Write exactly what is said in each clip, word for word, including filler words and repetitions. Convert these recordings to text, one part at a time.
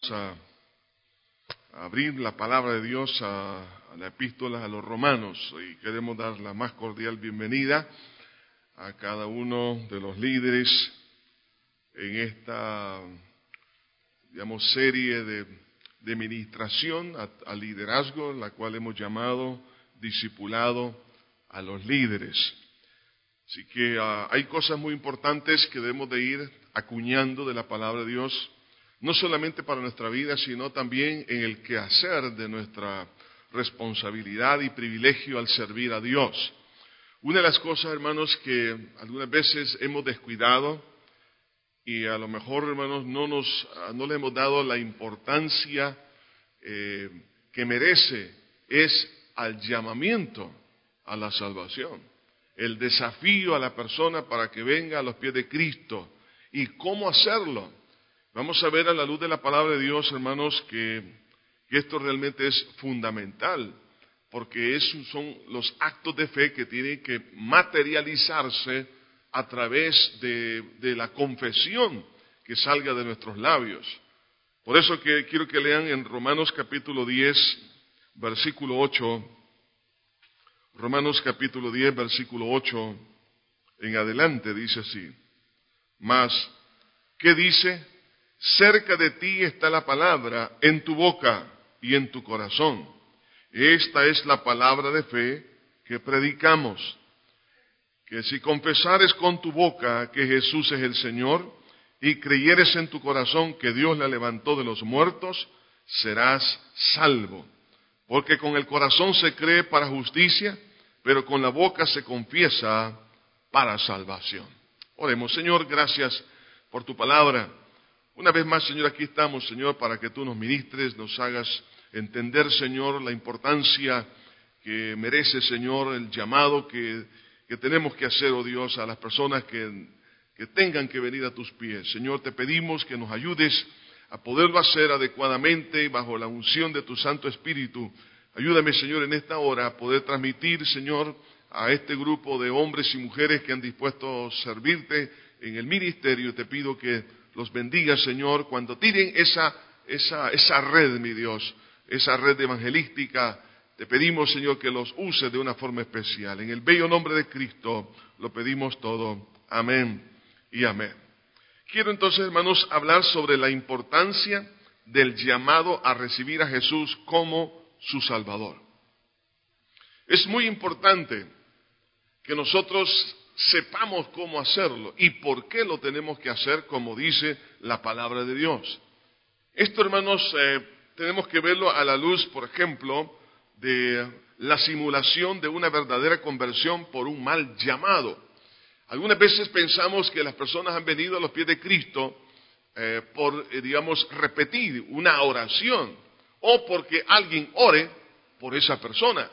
a, a abrir la palabra de Dios a, a la epístola a los romanos y queremos dar la más cordial bienvenida a cada uno de los líderes en esta, digamos, serie de, de ministración a, a liderazgo, la cual hemos llamado discipulado a los líderes. Así que uh, hay cosas muy importantes que debemos de ir acuñando de la palabra de Dios, no solamente para nuestra vida, sino también en el quehacer de nuestra responsabilidad y privilegio al servir a Dios. Una de las cosas, hermanos, que algunas veces hemos descuidado y a lo mejor, hermanos, no nos no le hemos dado la importancia eh, que merece es al llamamiento a la salvación, el desafío a la persona para que venga a los pies de Cristo y cómo hacerlo. Vamos a ver a la luz de la palabra de Dios, hermanos, que, que esto realmente es fundamental, porque esos son los actos de fe que tienen que materializarse a través de, de la confesión que salga de nuestros labios. Por eso que quiero que lean en Romanos capítulo diez, versículo ocho, Romanos capítulo diez, versículo ocho, en adelante dice así: Mas, ¿qué dice? Cerca de ti está la palabra, en tu boca y en tu corazón. Esta es la palabra de fe que predicamos. Que si confesares con tu boca que Jesús es el Señor y creyeres en tu corazón que Dios la levantó de los muertos, serás salvo. Porque con el corazón se cree para justicia, pero con la boca se confiesa para salvación. Oremos. Señor, gracias por tu palabra. Una vez más, Señor, aquí estamos, Señor, para que tú nos ministres, nos hagas entender, Señor, la importancia que merece, Señor, el llamado que, que tenemos que hacer, oh Dios, a las personas que, que tengan que venir a tus pies. Señor, te pedimos que nos ayudes a poderlo hacer adecuadamente bajo la unción de tu Santo Espíritu. Ayúdame, Señor, en esta hora a poder transmitir, Señor, a este grupo de hombres y mujeres que han dispuesto a servirte en el ministerio. Te pido que los bendiga, Señor, cuando tiren esa, esa, esa red, mi Dios, esa red evangelística. Te pedimos, Señor, que los uses de una forma especial. En el bello nombre de Cristo lo pedimos todo. Amén y amén. Quiero entonces, hermanos, hablar sobre la importancia del llamado a recibir a Jesús como su Salvador. Es muy importante que nosotros sepamos cómo hacerlo y por qué lo tenemos que hacer, como dice la palabra de Dios. Esto, hermanos, eh, tenemos que verlo a la luz, por ejemplo, de la simulación de una verdadera conversión por un mal llamado. Algunas veces pensamos que las personas han venido a los pies de Cristo eh, por, eh, digamos, repetir una oración o porque alguien ore por esa persona.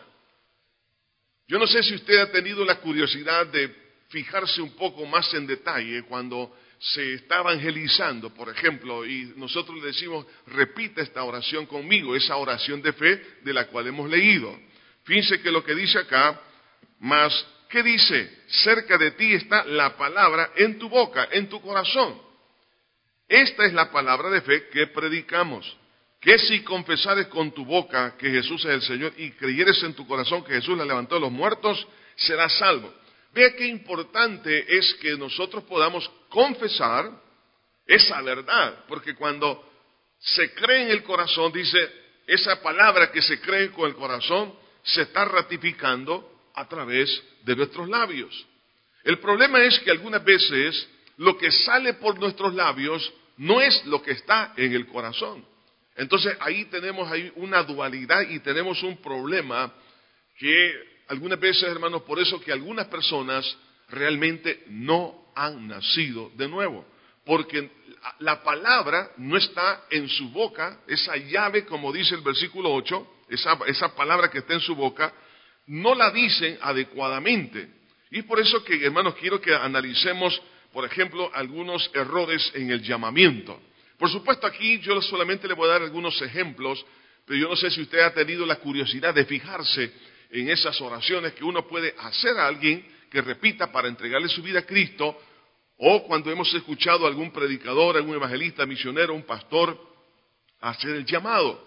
Yo no sé si usted ha tenido la curiosidad de fijarse un poco más en detalle cuando se está evangelizando, por ejemplo, y nosotros le decimos, repita esta oración conmigo, esa oración de fe de la cual hemos leído. Fíjense que lo que dice acá, mas, ¿qué dice? Cerca de ti está la palabra en tu boca, en tu corazón. Esta es la palabra de fe que predicamos. Que si confesares con tu boca que Jesús es el Señor y creyeres en tu corazón que Jesús la levantó de los muertos, serás salvo. Vea qué importante es que nosotros podamos confesar esa verdad, porque cuando se cree en el corazón, dice, esa palabra que se cree con el corazón, se está ratificando a través de nuestros labios. El problema es que algunas veces lo que sale por nuestros labios no es lo que está en el corazón. Entonces ahí tenemos ahí una dualidad y tenemos un problema que algunas veces, hermanos, por eso que algunas personas realmente no han nacido de nuevo, porque la palabra no está en su boca, esa llave, como dice el versículo ocho, esa, esa palabra que está en su boca, no la dicen adecuadamente. Y por eso que, hermanos, quiero que analicemos, por ejemplo, algunos errores en el llamamiento. Por supuesto, aquí yo solamente le voy a dar algunos ejemplos, pero yo no sé si usted ha tenido la curiosidad de fijarse en esas oraciones que uno puede hacer a alguien que repita para entregarle su vida a Cristo, o cuando hemos escuchado a algún predicador, algún evangelista, misionero, un pastor, a hacer el llamado.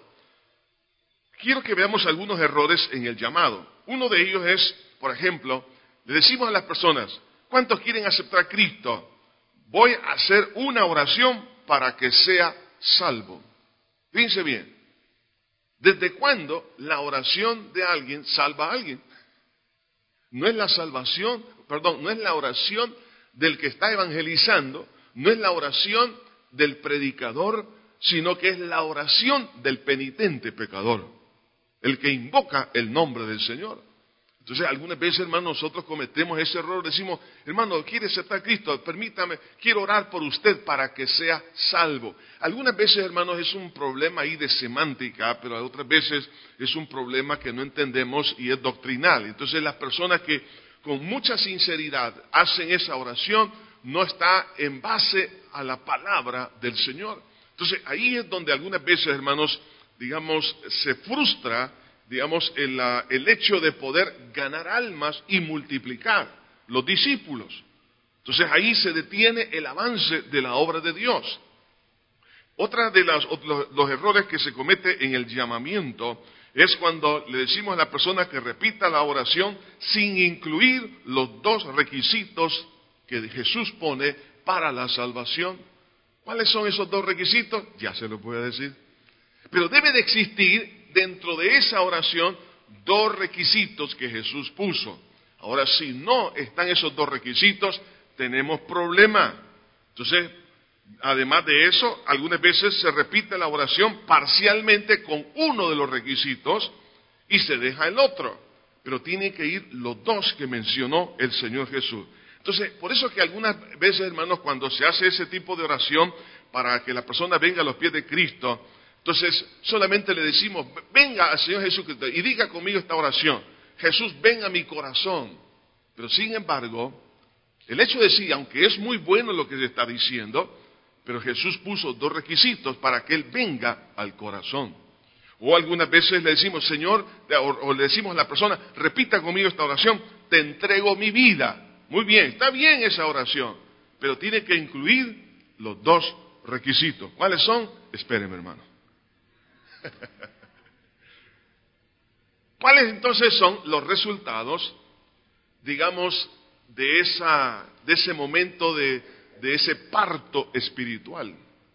Quiero que veamos algunos errores en el llamado. Uno de ellos es, por ejemplo, le decimos a las personas, ¿cuántos quieren aceptar a Cristo? Voy a hacer una oración para que sea salvo. Fíjense bien, ¿desde cuándo la oración de alguien salva a alguien? No es la salvación, perdón, no es la oración del que está evangelizando, no es la oración del predicador, sino que es la oración del penitente pecador, el que invoca el nombre del Señor. Entonces, algunas veces, hermano, nosotros cometemos ese error, decimos, hermano, ¿quiere aceptar a Cristo? Permítame, quiero orar por usted para que sea salvo. Algunas veces, hermanos, es un problema ahí de semántica, pero otras veces es un problema que no entendemos y es doctrinal. Entonces, las personas que con mucha sinceridad hacen esa oración, no está en base a la palabra del Señor. Entonces, ahí es donde algunas veces, hermanos, digamos, se frustra, digamos, el, el hecho de poder ganar almas y multiplicar los discípulos. Entonces, ahí se detiene el avance de la obra de Dios. Otra de las, los, los errores que se comete en el llamamiento es cuando le decimos a la persona que repita la oración sin incluir los dos requisitos que Jesús pone para la salvación. ¿Cuáles son esos dos requisitos? Ya se los voy a decir. Pero debe de existir dentro de esa oración dos requisitos que Jesús puso. Ahora, si no están esos dos requisitos, tenemos problema. Entonces, además de eso, algunas veces se repite la oración parcialmente con uno de los requisitos y se deja el otro. Pero tienen que ir los dos que mencionó el Señor Jesús. Entonces, por eso que algunas veces, hermanos, cuando se hace ese tipo de oración para que la persona venga a los pies de Cristo, entonces solamente le decimos, venga al Señor Jesucristo y diga conmigo esta oración. Jesús, ven a mi corazón. Pero sin embargo, el hecho de decir, aunque es muy bueno lo que se está diciendo, pero Jesús puso dos requisitos para que Él venga al corazón. O algunas veces le decimos, Señor, o, o le decimos a la persona, repita conmigo esta oración, te entrego mi vida. Muy bien, está bien esa oración, pero tiene que incluir los dos requisitos. ¿Cuáles son? Espéreme, hermano. ¿Cuáles entonces son los resultados, digamos, de, esa, de ese momento de, de ese parto espiritual?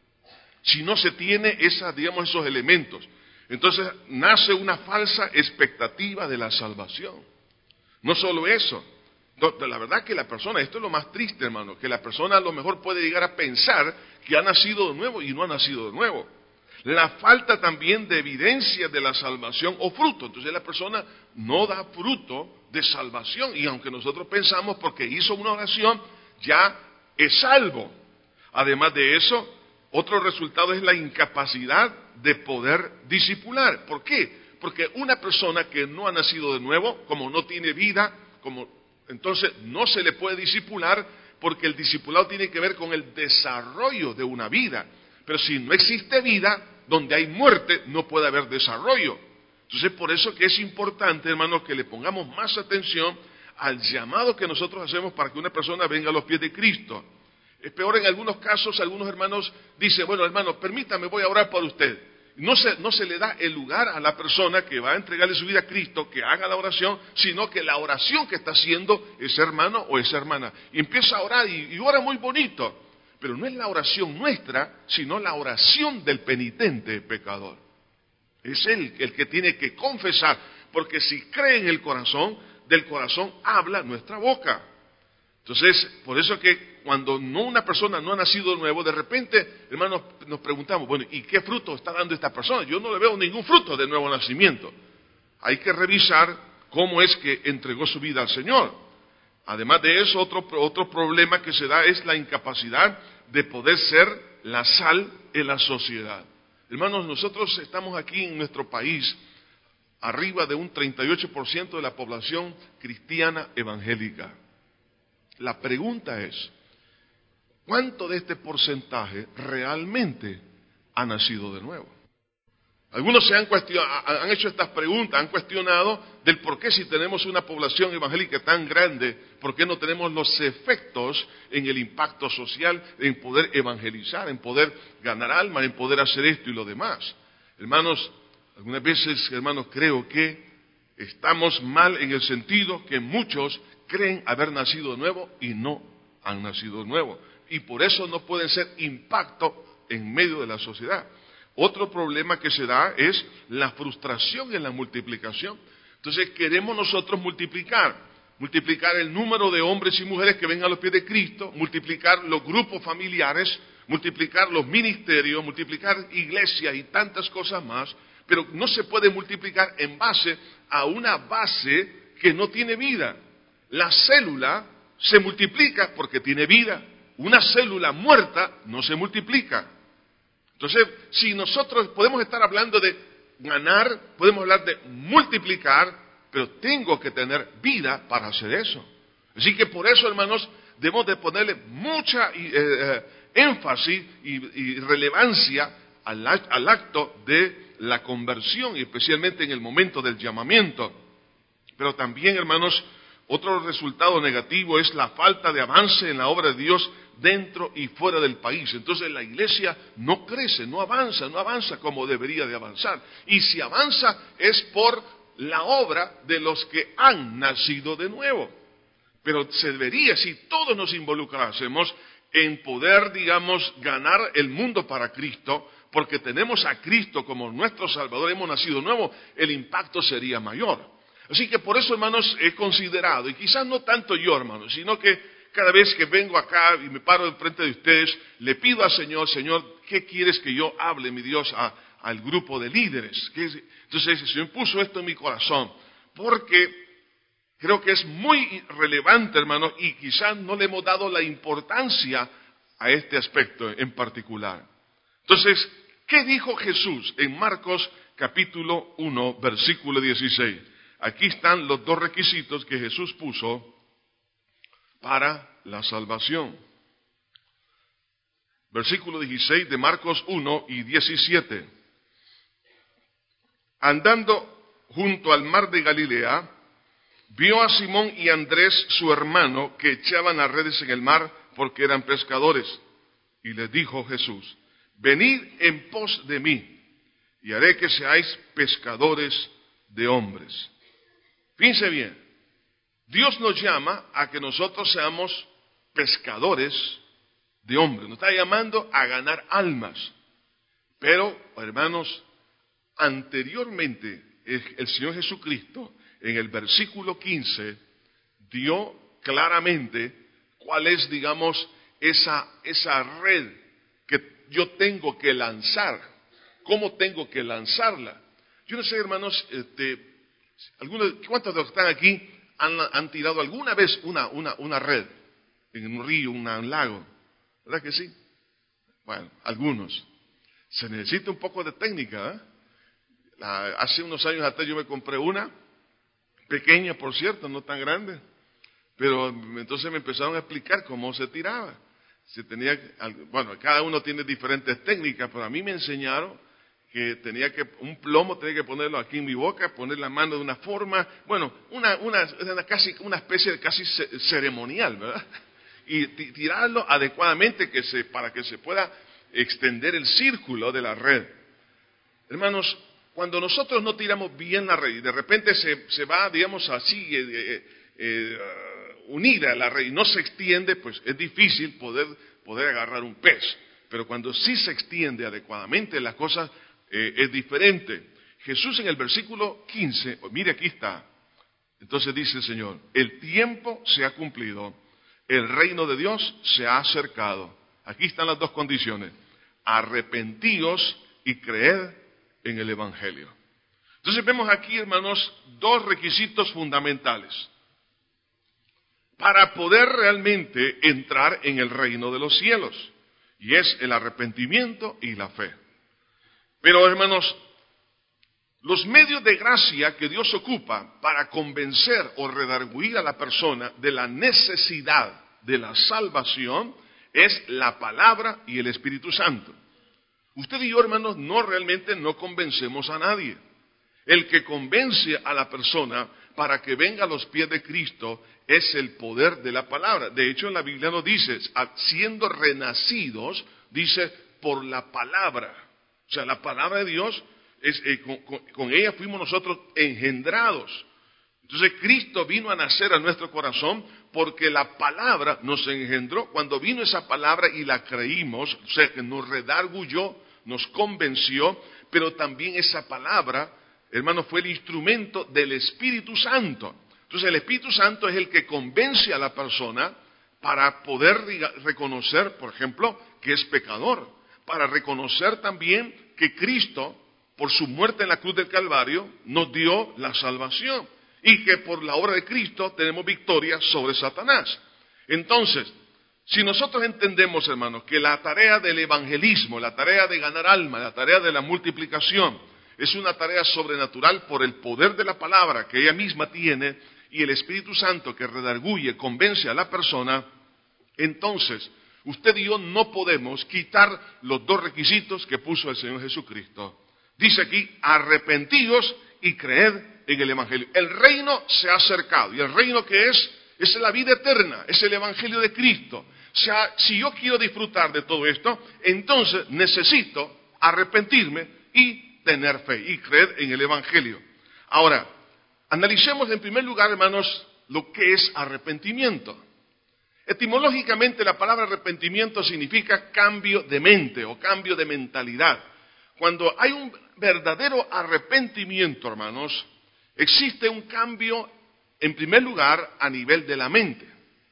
Si no se tiene esa, digamos, esos elementos, entonces nace una falsa expectativa de la salvación. No solo eso, la verdad que la persona, esto es lo más triste, hermano, que la persona a lo mejor puede llegar a pensar que ha nacido de nuevo y no ha nacido de nuevo. La falta también de evidencia de la salvación o fruto. Entonces la persona no da fruto de salvación. Y aunque nosotros pensamos porque hizo una oración, ya es salvo. Además de eso, otro resultado es la incapacidad de poder discipular. ¿Por qué? Porque una persona que no ha nacido de nuevo, como no tiene vida, como entonces no se le puede discipular, porque el discipulado tiene que ver con el desarrollo de una vida. Pero si no existe vida, donde hay muerte, no puede haber desarrollo. Entonces, por eso que es importante, hermanos, que le pongamos más atención al llamado que nosotros hacemos para que una persona venga a los pies de Cristo. Es peor en algunos casos, algunos hermanos dicen, bueno, hermano, permítame, voy a orar por usted. No se, no se le da el lugar a la persona que va a entregarle su vida a Cristo, que haga la oración, sino que la oración que está haciendo ese hermano o esa hermana. Y empieza a orar y, y ora muy bonito. Pero no es la oración nuestra, sino la oración del penitente pecador. Es él el que tiene que confesar, porque si cree en el corazón, del corazón habla nuestra boca. Entonces, por eso que cuando no una persona no ha nacido de nuevo, de repente, hermanos, nos preguntamos, bueno, ¿y qué fruto está dando esta persona? Yo no le veo ningún fruto de nuevo nacimiento. Hay que revisar cómo es que entregó su vida al Señor. Además de eso, otro, otro problema que se da es la incapacidad de poder ser la sal en la sociedad. Hermanos, nosotros estamos aquí en nuestro país, arriba de un treinta y ocho por ciento de la población cristiana evangélica. La pregunta es, ¿cuánto de este porcentaje realmente ha nacido de nuevo? Algunos se han, han hecho estas preguntas, han cuestionado del por qué si tenemos una población evangélica tan grande, por qué no tenemos los efectos en el impacto social, en poder evangelizar, en poder ganar almas, en poder hacer esto y lo demás. Hermanos, algunas veces, hermanos, creo que estamos mal en el sentido que muchos creen haber nacido de nuevo y no han nacido de nuevo. Y por eso no pueden ser impacto en medio de la sociedad. Otro problema que se da es la frustración en la multiplicación. Entonces queremos nosotros multiplicar, multiplicar el número de hombres y mujeres que vengan a los pies de Cristo, multiplicar los grupos familiares, multiplicar los ministerios, multiplicar iglesias y tantas cosas más, pero no se puede multiplicar en base a una base que no tiene vida. La célula se multiplica porque tiene vida. Una célula muerta no se multiplica. Entonces, si nosotros podemos estar hablando de ganar, podemos hablar de multiplicar, pero tengo que tener vida para hacer eso. Así que por eso, hermanos, debemos de ponerle mucha eh, eh, énfasis y, y relevancia al, al acto de la conversión, y especialmente en el momento del llamamiento. Pero también, hermanos, otro resultado negativo es la falta de avance en la obra de Dios dentro y fuera del país. Entonces la iglesia no crece, no avanza, no avanza como debería de avanzar. Y si avanza es por la obra de los que han nacido de nuevo. Pero se debería, si todos nos involucrásemos en poder, digamos, ganar el mundo para Cristo, porque tenemos a Cristo como nuestro Salvador, hemos nacido de nuevo, el impacto sería mayor. Así que por eso, hermanos, he considerado, y quizás no tanto yo, hermanos, sino que cada vez que vengo acá y me paro enfrente de ustedes, le pido al Señor, Señor, ¿qué quieres que yo hable, mi Dios, a, al grupo de líderes? Entonces el Señor puso esto en mi corazón, porque creo que es muy relevante, hermanos, y quizás no le hemos dado la importancia a este aspecto en particular. Entonces, ¿qué dijo Jesús en Marcos capítulo uno, versículo dieciséis? Aquí están los dos requisitos que Jesús puso para la salvación. Versículo dieciséis de Marcos uno y diecisiete. Andando junto al mar de Galilea, vio a Simón y Andrés, su hermano, que echaban las redes en el mar porque eran pescadores. Y les dijo Jesús, venid en pos de mí, y haré que seáis pescadores de hombres. Fíjense bien, Dios nos llama a que nosotros seamos pescadores de hombres. Nos está llamando a ganar almas. Pero, hermanos, anteriormente el Señor Jesucristo, en el versículo quince, dio claramente cuál es, digamos, esa, esa red que yo tengo que lanzar. ¿Cómo tengo que lanzarla? Yo no sé, hermanos, este, algunos, ¿cuántos de los que están aquí han, han tirado alguna vez una, una, una red en un río, una, un lago? ¿Verdad que sí? Bueno, algunos. Se necesita un poco de técnica, ¿eh? La, hace unos años atrás yo me compré una, pequeña por cierto, no tan grande, pero entonces me empezaron a explicar cómo se tiraba. Se tenía, bueno, cada uno tiene diferentes técnicas, pero a mí me enseñaron que tenía que, un plomo tenía que ponerlo aquí en mi boca, poner la mano de una forma, bueno, una, una, una, casi, una especie de casi ceremonial, ¿verdad? Y tirarlo adecuadamente que se, para que se pueda extender el círculo de la red. Hermanos, cuando nosotros no tiramos bien la red y de repente se, se va, digamos así, eh, eh, eh, unida la red y no se extiende, pues es difícil poder, poder agarrar un pez. Pero cuando sí se extiende adecuadamente las cosas, eh, es diferente. Jesús en el versículo quince, mire aquí está, entonces dice el Señor, el tiempo se ha cumplido, el reino de Dios se ha acercado. Aquí están las dos condiciones, arrepentíos y creed en el Evangelio. Entonces vemos aquí, hermanos, dos requisitos fundamentales para poder realmente entrar en el reino de los cielos, y es el arrepentimiento y la fe. Pero, hermanos, los medios de gracia que Dios ocupa para convencer o redarguir a la persona de la necesidad de la salvación es la palabra y el Espíritu Santo. Usted y yo, hermanos, no realmente no convencemos a nadie. El que convence a la persona para que venga a los pies de Cristo es el poder de la palabra. De hecho, en la Biblia nos dice, siendo renacidos, dice, por la palabra. O sea, la palabra de Dios, es, eh, con, con, con ella fuimos nosotros engendrados. Entonces, Cristo vino a nacer a nuestro corazón porque la palabra nos engendró. Cuando vino esa palabra y la creímos, o sea, que nos redarguyó, nos convenció, pero también esa palabra, hermano, fue el instrumento del Espíritu Santo. Entonces el Espíritu Santo es el que convence a la persona para poder reconocer, por ejemplo, que es pecador, para reconocer también que Cristo, por su muerte en la cruz del Calvario, nos dio la salvación y que por la obra de Cristo tenemos victoria sobre Satanás. Entonces, si nosotros entendemos, hermanos, que la tarea del evangelismo, la tarea de ganar alma, la tarea de la multiplicación, es una tarea sobrenatural por el poder de la palabra que ella misma tiene y el Espíritu Santo que redarguye, convence a la persona, entonces usted y yo no podemos quitar los dos requisitos que puso el Señor Jesucristo. Dice aquí, arrepentíos y creed en el Evangelio. El reino se ha acercado y el reino que es, es la vida eterna, es el Evangelio de Cristo. O sea, si yo quiero disfrutar de todo esto, entonces necesito arrepentirme y tener fe y creer en el Evangelio. Ahora, analicemos en primer lugar, hermanos, lo que es arrepentimiento. Etimológicamente la palabra arrepentimiento significa cambio de mente o cambio de mentalidad. Cuando hay un verdadero arrepentimiento, hermanos, existe un cambio en primer lugar a nivel de la mente.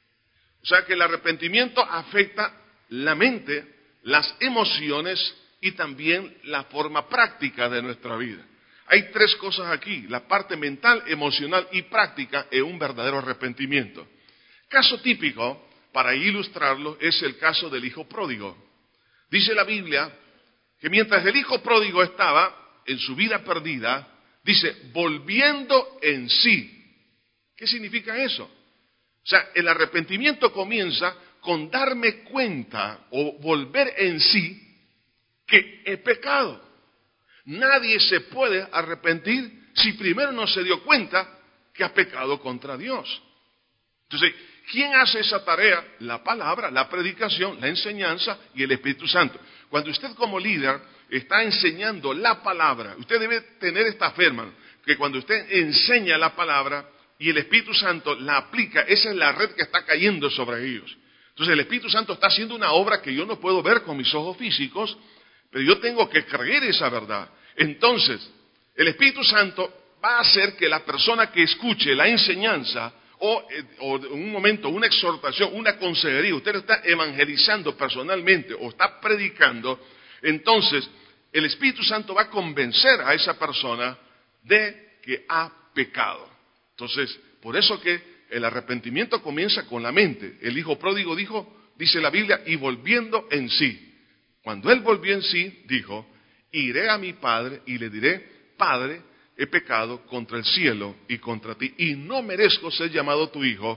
O sea que el arrepentimiento afecta la mente, las emociones y también la forma práctica de nuestra vida. Hay tres cosas aquí, la parte mental, emocional y práctica en un verdadero arrepentimiento. Caso típico, para ilustrarlo, es el caso del hijo pródigo. Dice la Biblia que mientras el hijo pródigo estaba en su vida perdida, dice, volviendo en sí. ¿Qué significa eso? O sea, el arrepentimiento comienza con darme cuenta o volver en sí que he pecado. Nadie se puede arrepentir si primero no se dio cuenta que ha pecado contra Dios. Entonces, ¿quién hace esa tarea? La palabra, la predicación, la enseñanza y el Espíritu Santo. Cuando usted como líder está enseñando la palabra, usted debe tener esta fe, hermano, que cuando usted enseña la palabra y el Espíritu Santo la aplica, esa es la red que está cayendo sobre ellos. Entonces el Espíritu Santo está haciendo una obra que yo no puedo ver con mis ojos físicos, pero yo tengo que creer esa verdad. Entonces, el Espíritu Santo va a hacer que la persona que escuche la enseñanza o, eh, o en un momento una exhortación, una consejería, usted está evangelizando personalmente o está predicando, entonces el Espíritu Santo va a convencer a esa persona de que ha pecado. Entonces, por eso que el arrepentimiento comienza con la mente. El hijo pródigo dijo, dice la Biblia, y volviendo en sí. Cuando él volvió en sí, dijo, iré a mi padre y le diré, Padre, he pecado contra el cielo y contra ti, y no merezco ser llamado tu hijo,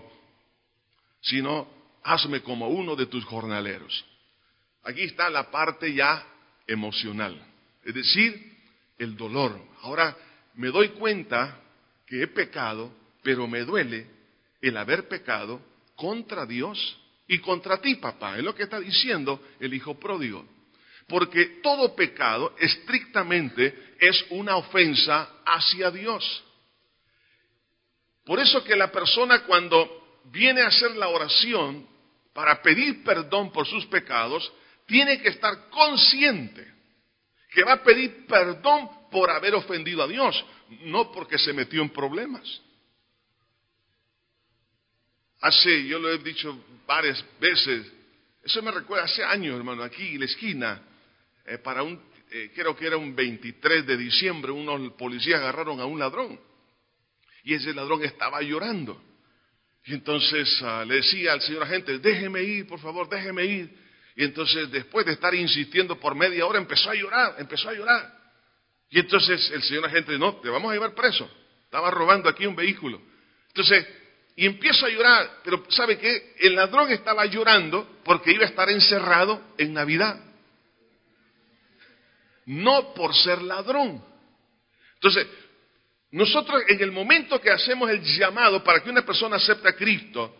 sino hazme como uno de tus jornaleros. Aquí está la parte ya emocional, es decir, el dolor. Ahora me doy cuenta que he pecado, pero me duele el haber pecado contra Dios y contra ti, papá. Es lo que está diciendo el hijo pródigo. Porque todo pecado estrictamente es una ofensa hacia Dios. Por eso que la persona cuando viene a hacer la oración para pedir perdón por sus pecados, tiene que estar consciente que va a pedir perdón por haber ofendido a Dios, no porque se metió en problemas. Hace, yo lo he dicho varias veces, eso me recuerda hace años, hermano, aquí en la esquina, eh, para un, eh, creo que era un veintitrés de diciembre, unos policías agarraron a un ladrón, y ese ladrón estaba llorando. Y entonces uh, le decía al señor agente, déjeme ir, por favor, déjeme ir. Y entonces, después de estar insistiendo por media hora, empezó a llorar, empezó a llorar. Y entonces el señor agente, no, te vamos a llevar preso. Estaba robando aquí un vehículo. Entonces, y empieza a llorar, pero ¿sabe qué? El ladrón estaba llorando porque iba a estar encerrado en Navidad. no por ser ladrón. Entonces, nosotros en el momento que hacemos el llamado para que una persona acepte a Cristo,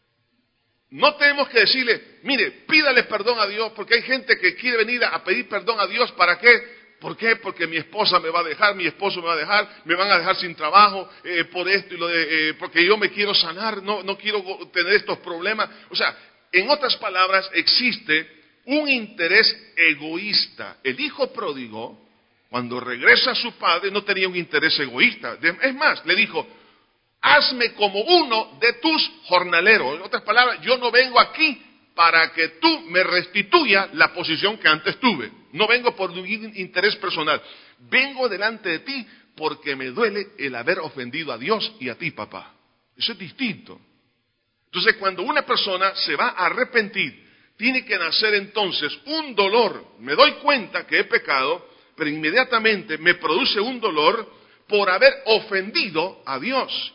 no tenemos que decirle, mire, pídale perdón a Dios, porque hay gente que quiere venir a pedir perdón a Dios, ¿para qué? ¿Por qué? Porque mi esposa me va a dejar, mi esposo me va a dejar, me van a dejar sin trabajo, eh, por esto y lo de, eh, porque yo me quiero sanar, no, no quiero tener estos problemas. O sea, en otras palabras, existe un interés egoísta. El hijo pródigo, cuando regresa a su padre, no tenía un interés egoísta. Es más, le dijo, hazme como uno de tus jornaleros. En otras palabras, yo no vengo aquí para que tú me restituyas la posición que antes tuve. No vengo por un interés personal. Vengo delante de ti porque me duele el haber ofendido a Dios y a ti, papá. Eso es distinto. Entonces, cuando una persona se va a arrepentir, tiene que nacer entonces un dolor. Me doy cuenta que he pecado, pero inmediatamente me produce un dolor por haber ofendido a Dios.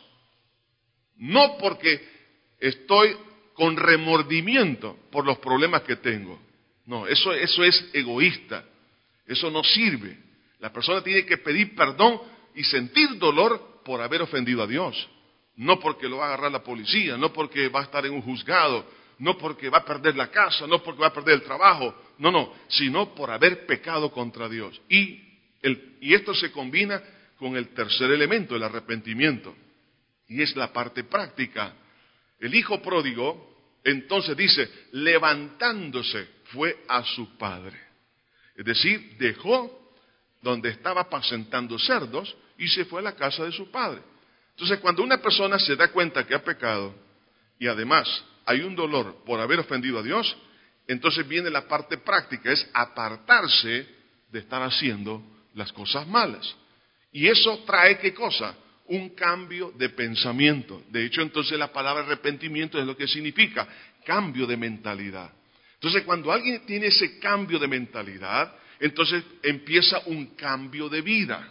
No porque estoy con remordimiento por los problemas que tengo. No, eso, eso es egoísta. Eso no sirve. La persona tiene que pedir perdón y sentir dolor por haber ofendido a Dios. No porque lo va a agarrar la policía, no porque va a estar en un juzgado, no porque va a perder la casa, no porque va a perder el trabajo. No, no, sino por haber pecado contra Dios. Y, el, y esto se combina con el tercer elemento, el arrepentimiento. Y es la parte práctica. El hijo pródigo, entonces dice, levantándose fue a su padre. Es decir, dejó donde estaba apacentando cerdos y se fue a la casa de su padre. Entonces, cuando una persona se da cuenta que ha pecado y además hay un dolor por haber ofendido a Dios, entonces viene la parte práctica, es apartarse de estar haciendo las cosas malas. Y eso trae, ¿qué cosa? Un cambio de pensamiento. De hecho, entonces la palabra arrepentimiento es lo que significa cambio de mentalidad. Entonces, cuando alguien tiene ese cambio de mentalidad, entonces empieza un cambio de vida.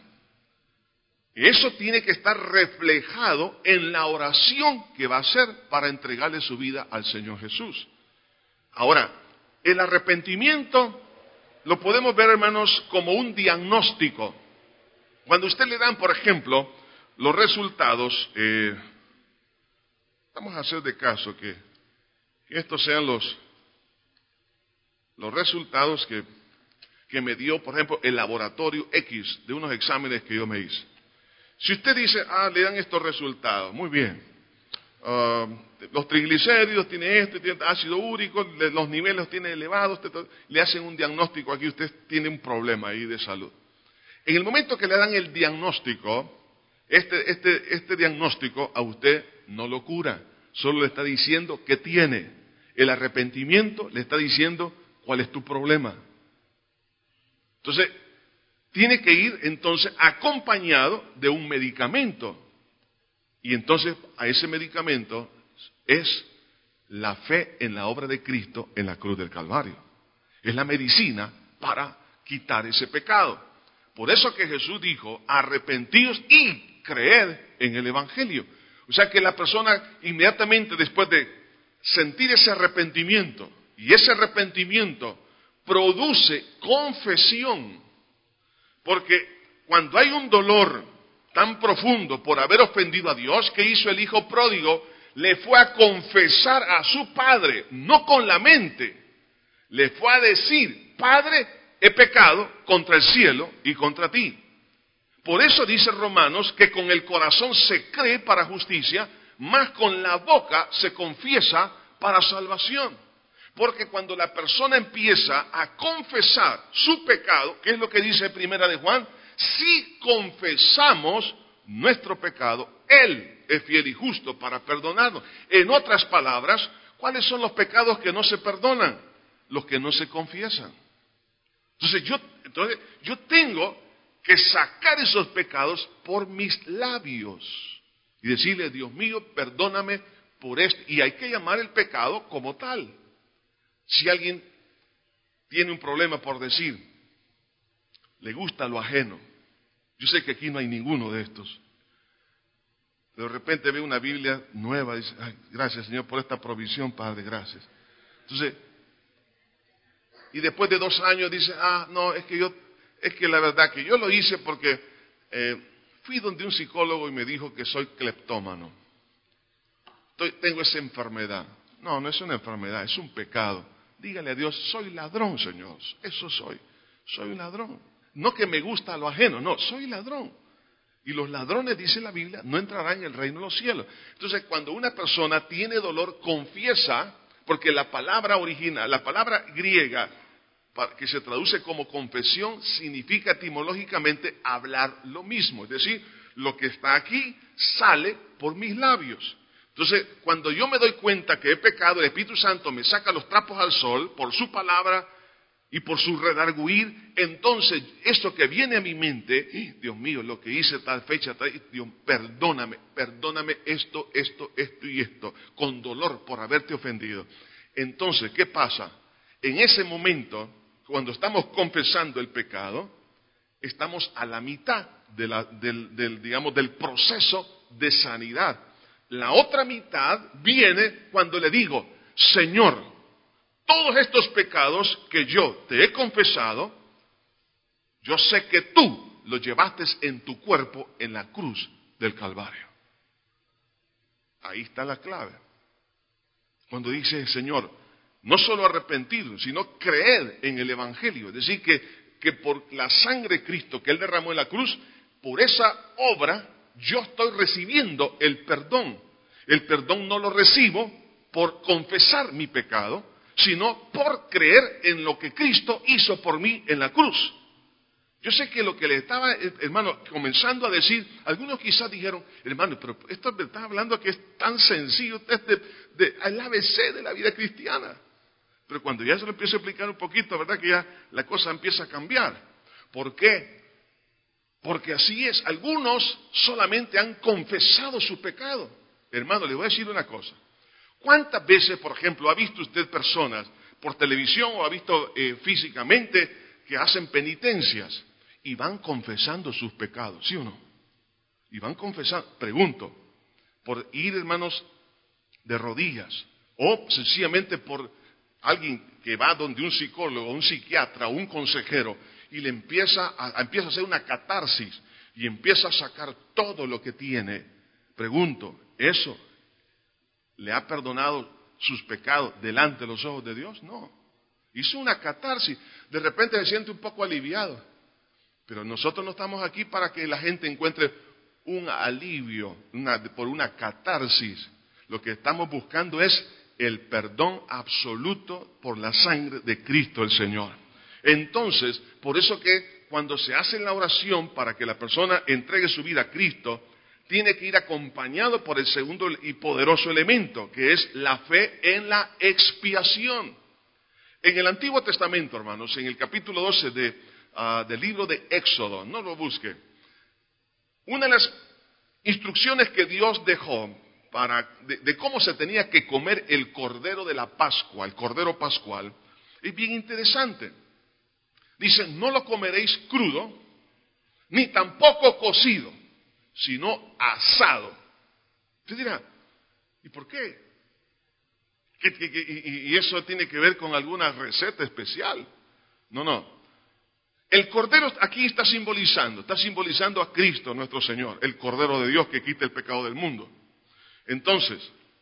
Eso tiene que estar reflejado en la oración que va a hacer para entregarle su vida al Señor Jesús. Ahora, el arrepentimiento lo podemos ver, hermanos, como un diagnóstico. Cuando usted le dan, por ejemplo, los resultados, eh, vamos a hacer de caso que, que estos sean los, los resultados que, que me dio, por ejemplo, el laboratorio X de unos exámenes que yo me hice. Si usted dice, ah, le dan estos resultados, muy bien, uh, los triglicéridos tiene esto, tiene ácido úrico, los niveles los tiene elevados, le hacen un diagnóstico aquí, usted tiene un problema ahí de salud. En el momento que le dan el diagnóstico, Este, este, este diagnóstico a usted no lo cura, solo le está diciendo qué tiene. El arrepentimiento le está diciendo cuál es tu problema. Entonces, tiene que ir entonces acompañado de un medicamento. Y entonces a ese medicamento es la fe en la obra de Cristo en la cruz del Calvario. Es la medicina para quitar ese pecado. Por eso que Jesús dijo, arrepentíos y creed en el Evangelio. O sea que la persona inmediatamente después de sentir ese arrepentimiento, y ese arrepentimiento produce confesión, porque cuando hay un dolor tan profundo por haber ofendido a Dios, ¿qué hizo el hijo pródigo? Le fue a confesar a su padre, no con la mente, le fue a decir, Padre, he pecado contra el cielo y contra ti. Por eso dice Romanos que con el corazón se cree para justicia, mas con la boca se confiesa para salvación. Porque cuando la persona empieza a confesar su pecado, ¿qué es lo que dice Primera de Juan? Si confesamos nuestro pecado, Él es fiel y justo para perdonarnos. En otras palabras, ¿cuáles son los pecados que no se perdonan? Los que no se confiesan. Entonces yo, entonces, yo tengo que sacar esos pecados por mis labios y decirle, Dios mío, perdóname por esto. Y hay que llamar el pecado como tal. Si alguien tiene un problema por decir, le gusta lo ajeno. Yo sé que aquí no hay ninguno de estos. Pero de repente ve una Biblia nueva y dice, ay, gracias Señor por esta provisión, Padre, gracias. Entonces, y después de dos años dice, ah, no, es que yo es que la verdad que yo lo hice porque eh, fui donde un psicólogo y me dijo que soy cleptómano. Estoy, tengo esa enfermedad. No, no es una enfermedad, es un pecado. Dígale a Dios, soy ladrón, Señor. Eso soy. Soy un ladrón. No que me gusta lo ajeno, no, soy ladrón. Y los ladrones, dice la Biblia, no entrarán en el reino de los cielos. Entonces, cuando una persona tiene dolor, confiesa, porque la palabra original, la palabra griega, que se traduce como confesión, significa etimológicamente hablar lo mismo. Es decir, lo que está aquí sale por mis labios. Entonces, cuando yo me doy cuenta que he pecado, el Espíritu Santo me saca los trapos al sol por su palabra y por su redarguir, entonces eso que viene a mi mente, Dios mío, lo que hice tal fecha, tal, Dios, perdóname, perdóname esto, esto, esto y esto, con dolor por haberte ofendido. Entonces, ¿qué pasa? En ese momento, cuando estamos confesando el pecado, estamos a la mitad de la, del, del, digamos, del proceso de sanidad. La otra mitad viene cuando le digo, Señor, todos estos pecados que yo te he confesado, yo sé que tú los llevaste en tu cuerpo en la cruz del Calvario. Ahí está la clave. Cuando dice, Señor, no solo arrepentido, sino creer en el Evangelio. Es decir, que, que por la sangre de Cristo que Él derramó en la cruz, por esa obra, yo estoy recibiendo el perdón. El perdón no lo recibo por confesar mi pecado, sino por creer en lo que Cristo hizo por mí en la cruz. Yo sé que lo que le estaba, hermano, comenzando a decir, algunos quizás dijeron, hermano, pero esto me está hablando que es tan sencillo, es de, de, el A B C de la vida cristiana. Pero cuando ya se lo empiezo a explicar un poquito, ¿verdad? Que ya la cosa empieza a cambiar. ¿Por qué? Porque así es. Algunos solamente han confesado su pecado. Hermano, le voy a decir una cosa. ¿Cuántas veces, por ejemplo, ha visto usted personas por televisión o ha visto eh, físicamente que hacen penitencias y van confesando sus pecados, ¿sí o no? Y van confesando, pregunto, por ir, hermanos, de rodillas o sencillamente por alguien que va donde un psicólogo, un psiquiatra o un consejero y le empieza a, empieza a hacer una catarsis y empieza a sacar todo lo que tiene. Pregunto, ¿eso le ha perdonado sus pecados delante de los ojos de Dios? No. Hizo una catarsis. De repente se siente un poco aliviado. Pero nosotros no estamos aquí para que la gente encuentre un alivio una, por una catarsis. Lo que estamos buscando es el perdón absoluto por la sangre de Cristo el Señor. Entonces, por eso que cuando se hace la oración para que la persona entregue su vida a Cristo, tiene que ir acompañado por el segundo y poderoso elemento, que es la fe en la expiación. En el Antiguo Testamento, hermanos, en el capítulo doce de, uh, del libro de Éxodo, no lo busque, una de las instrucciones que Dios dejó para, de, de cómo se tenía que comer el cordero de la Pascua, el cordero pascual, es bien interesante. Dice, no lo comeréis crudo, ni tampoco cocido, sino asado. Usted dirá, ¿y por qué? ¿Qué, qué, qué y, y eso tiene que ver con alguna receta especial? No, no. El cordero aquí está simbolizando, está simbolizando a Cristo nuestro Señor, el Cordero de Dios que quita el pecado del mundo. Entonces,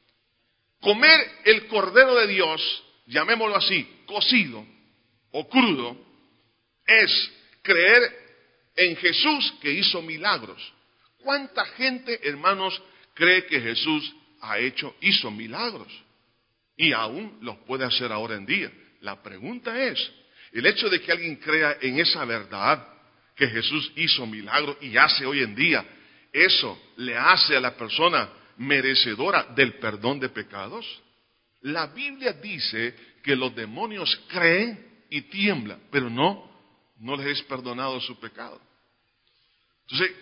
comer el Cordero de Dios, llamémoslo así, cocido o crudo, es creer en Jesús que hizo milagros. ¿Cuánta gente, hermanos, cree que Jesús ha hecho, hizo milagros? Y aún los puede hacer ahora en día. La pregunta es, el hecho de que alguien crea en esa verdad, que Jesús hizo milagros y hace hoy en día, ¿eso le hace a la persona merecedora del perdón de pecados? La Biblia dice que los demonios creen y tiemblan, pero no, no les es perdonado su pecado. Entonces,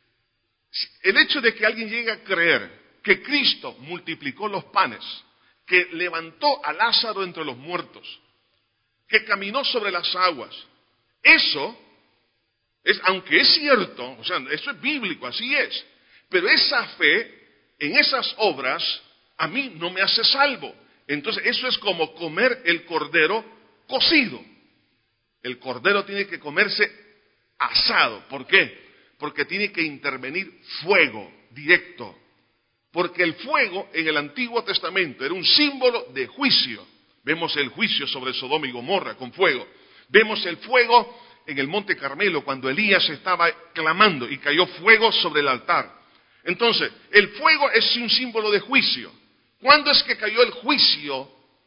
el hecho de que alguien llegue a creer que Cristo multiplicó los panes, que levantó a Lázaro entre los muertos, que caminó sobre las aguas, eso, es, aunque es cierto, o sea, eso es bíblico, así es, pero esa fe en esas obras a mí no me hace salvo. Entonces eso es como comer el cordero cocido. El cordero tiene que comerse asado. ¿Por qué? Porque tiene que intervenir fuego directo. Porque el fuego en el Antiguo Testamento era un símbolo de juicio. Vemos el juicio sobre Sodoma y Gomorra con fuego. Vemos el fuego en el Monte Carmelo cuando Elías estaba clamando y cayó fuego sobre el altar. Entonces, el fuego es un símbolo de juicio. ¿Cuándo es que cayó el juicio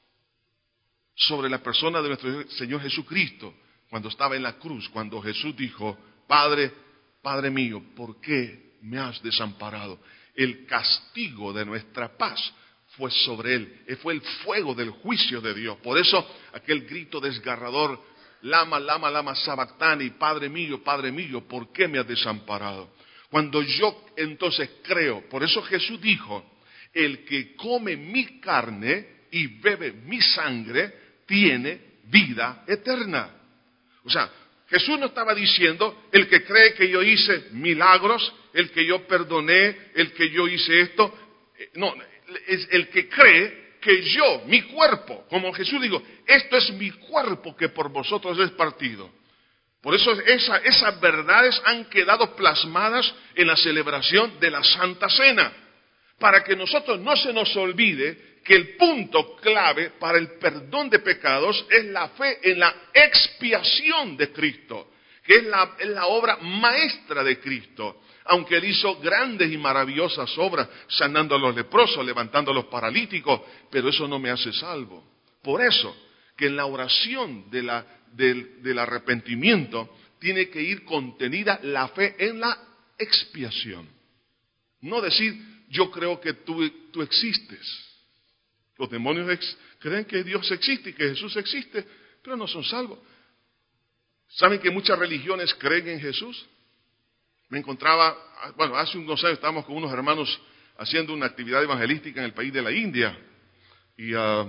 sobre la persona de nuestro Señor Jesucristo? Cuando estaba en la cruz, cuando Jesús dijo, Padre, Padre mío, ¿por qué me has desamparado? El castigo de nuestra paz fue sobre él, fue el fuego del juicio de Dios. Por eso aquel grito desgarrador, lama, lama, lama, sabactani, Padre mío, Padre mío, ¿por qué me has desamparado? Cuando yo entonces creo, por eso Jesús dijo, el que come mi carne y bebe mi sangre, tiene vida eterna. O sea, Jesús no estaba diciendo, el que cree que yo hice milagros, el que yo perdoné, el que yo hice esto, no, es el que cree que yo, mi cuerpo, como Jesús dijo, esto es mi cuerpo que por vosotros es partido. Por eso esa, esas verdades han quedado plasmadas en la celebración de la Santa Cena, para que nosotros no se nos olvide que el punto clave para el perdón de pecados es la fe en la expiación de Cristo, que es la, es la obra maestra de Cristo. Aunque Él hizo grandes y maravillosas obras, sanando a los leprosos, levantando a los paralíticos, pero eso no me hace salvo. Por eso, que en la oración de la, del, del arrepentimiento tiene que ir contenida la fe en la expiación. No decir, yo creo que tú, tú existes. Los demonios ex, creen que Dios existe y que Jesús existe, pero no son salvos. ¿Saben que muchas religiones creen en Jesús? Me encontraba, bueno, hace unos años estábamos con unos hermanos haciendo una actividad evangelística en el país de la India. Y, uh,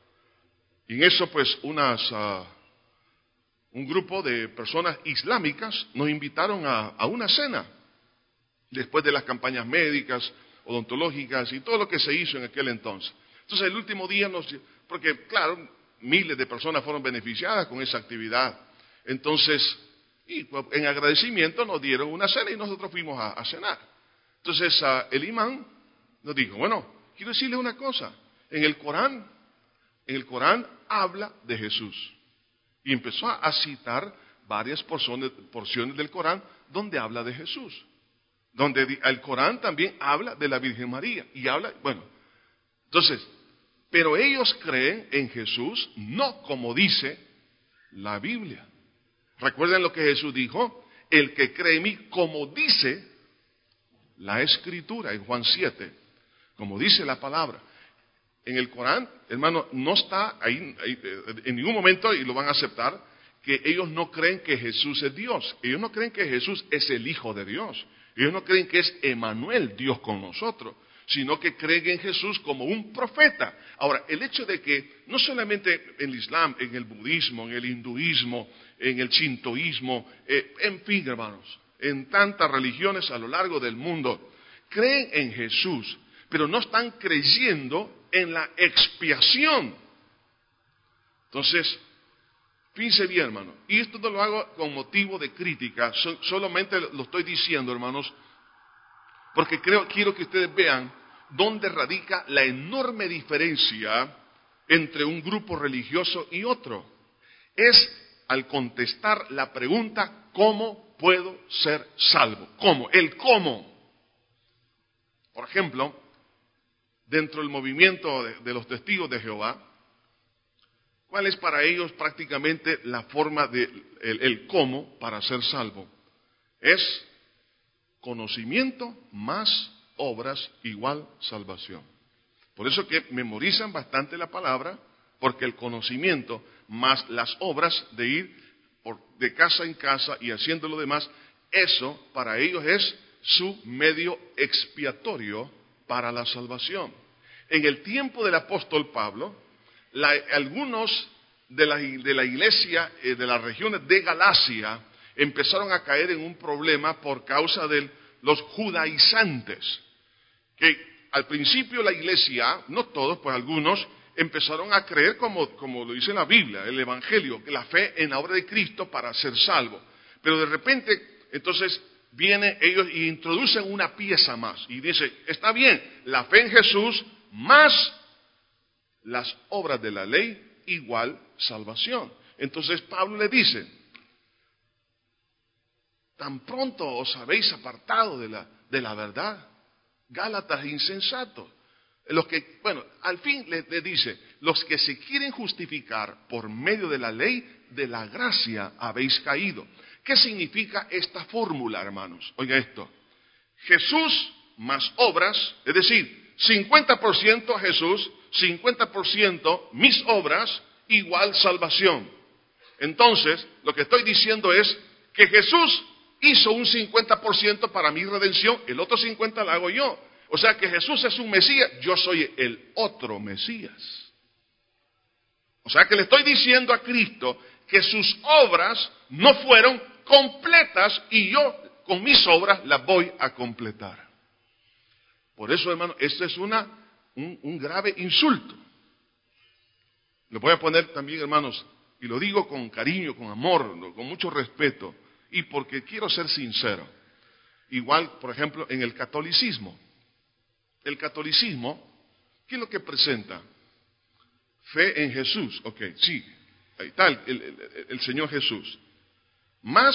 y en eso, pues, unas, uh, un grupo de personas islámicas nos invitaron a, a una cena, después de las campañas médicas, odontológicas y todo lo que se hizo en aquel entonces. Entonces, el último día nos, porque, claro, miles de personas fueron beneficiadas con esa actividad. Entonces, y en agradecimiento nos dieron una cena y nosotros fuimos a, a cenar. Entonces uh, el imán nos dijo, bueno, quiero decirle una cosa, en el Corán, en el Corán habla de Jesús. Y empezó a, a citar varias porciones, porciones del Corán donde habla de Jesús. Donde el Corán también habla de la Virgen María. Y habla, bueno, entonces, pero ellos creen en Jesús no como dice la Biblia. Recuerden lo que Jesús dijo, el que cree en mí, como dice la Escritura en Juan siete, como dice la palabra. En el Corán, hermano, no está ahí, ahí en ningún momento, y lo van a aceptar, que ellos no creen que Jesús es Dios. Ellos no creen que Jesús es el Hijo de Dios. Ellos no creen que es Emmanuel, Dios con nosotros, sino que creen en Jesús como un profeta. Ahora, el hecho de que no solamente en el Islam, en el budismo, en el hinduismo, en el shintoísmo, eh, en fin, hermanos, en tantas religiones a lo largo del mundo, creen en Jesús, pero no están creyendo en la expiación. Entonces, fíjense bien, hermano, y esto no lo hago con motivo de crítica, so, solamente lo estoy diciendo, hermanos, porque creo, quiero que ustedes vean dónde radica la enorme diferencia entre un grupo religioso y otro. Es al contestar la pregunta, ¿cómo puedo ser salvo? ¿Cómo? El cómo. Por ejemplo, dentro del movimiento de, de los testigos de Jehová, ¿cuál es para ellos prácticamente la forma de el, el cómo para ser salvo? Es conocimiento más obras igual salvación. Por eso que memorizan bastante la palabra, porque el conocimiento más las obras de ir por, de casa en casa y haciendo lo demás, eso para ellos es su medio expiatorio para la salvación. En el tiempo del apóstol Pablo, la, algunos de la, de la iglesia eh, de las regiones de Galacia empezaron a caer en un problema por causa de los judaizantes, que al principio la iglesia, no todos, pues algunos, empezaron a creer como, como lo dice la Biblia, el Evangelio, que la fe en la obra de Cristo para ser salvo. Pero de repente, entonces, vienen ellos y introducen una pieza más. Y dice, está bien, la fe en Jesús más las obras de la ley igual salvación. Entonces Pablo le dice, tan pronto os habéis apartado de la, de la verdad, Gálatas insensatos. Los que, bueno, al fin le, le dice, los que se quieren justificar por medio de la ley, de la gracia habéis caído. ¿Qué significa esta fórmula, hermanos? Oiga esto, Jesús más obras, es decir, cincuenta por ciento Jesús, cincuenta por ciento mis obras, igual salvación. Entonces, lo que estoy diciendo es que Jesús hizo un cincuenta por ciento para mi redención, el otro cincuenta por ciento lo hago yo. O sea que Jesús es un Mesías, yo soy el otro Mesías. O sea que le estoy diciendo a Cristo que sus obras no fueron completas y yo con mis obras las voy a completar. Por eso, hermano, esto es una, un, un grave insulto. Lo voy a poner también, hermanos, y lo digo con cariño, con amor, con mucho respeto, y porque quiero ser sincero. Igual, por ejemplo, en el catolicismo. El catolicismo, ¿qué es lo que presenta? Fe en Jesús, ok, sí, ahí está el, el, el Señor Jesús. Más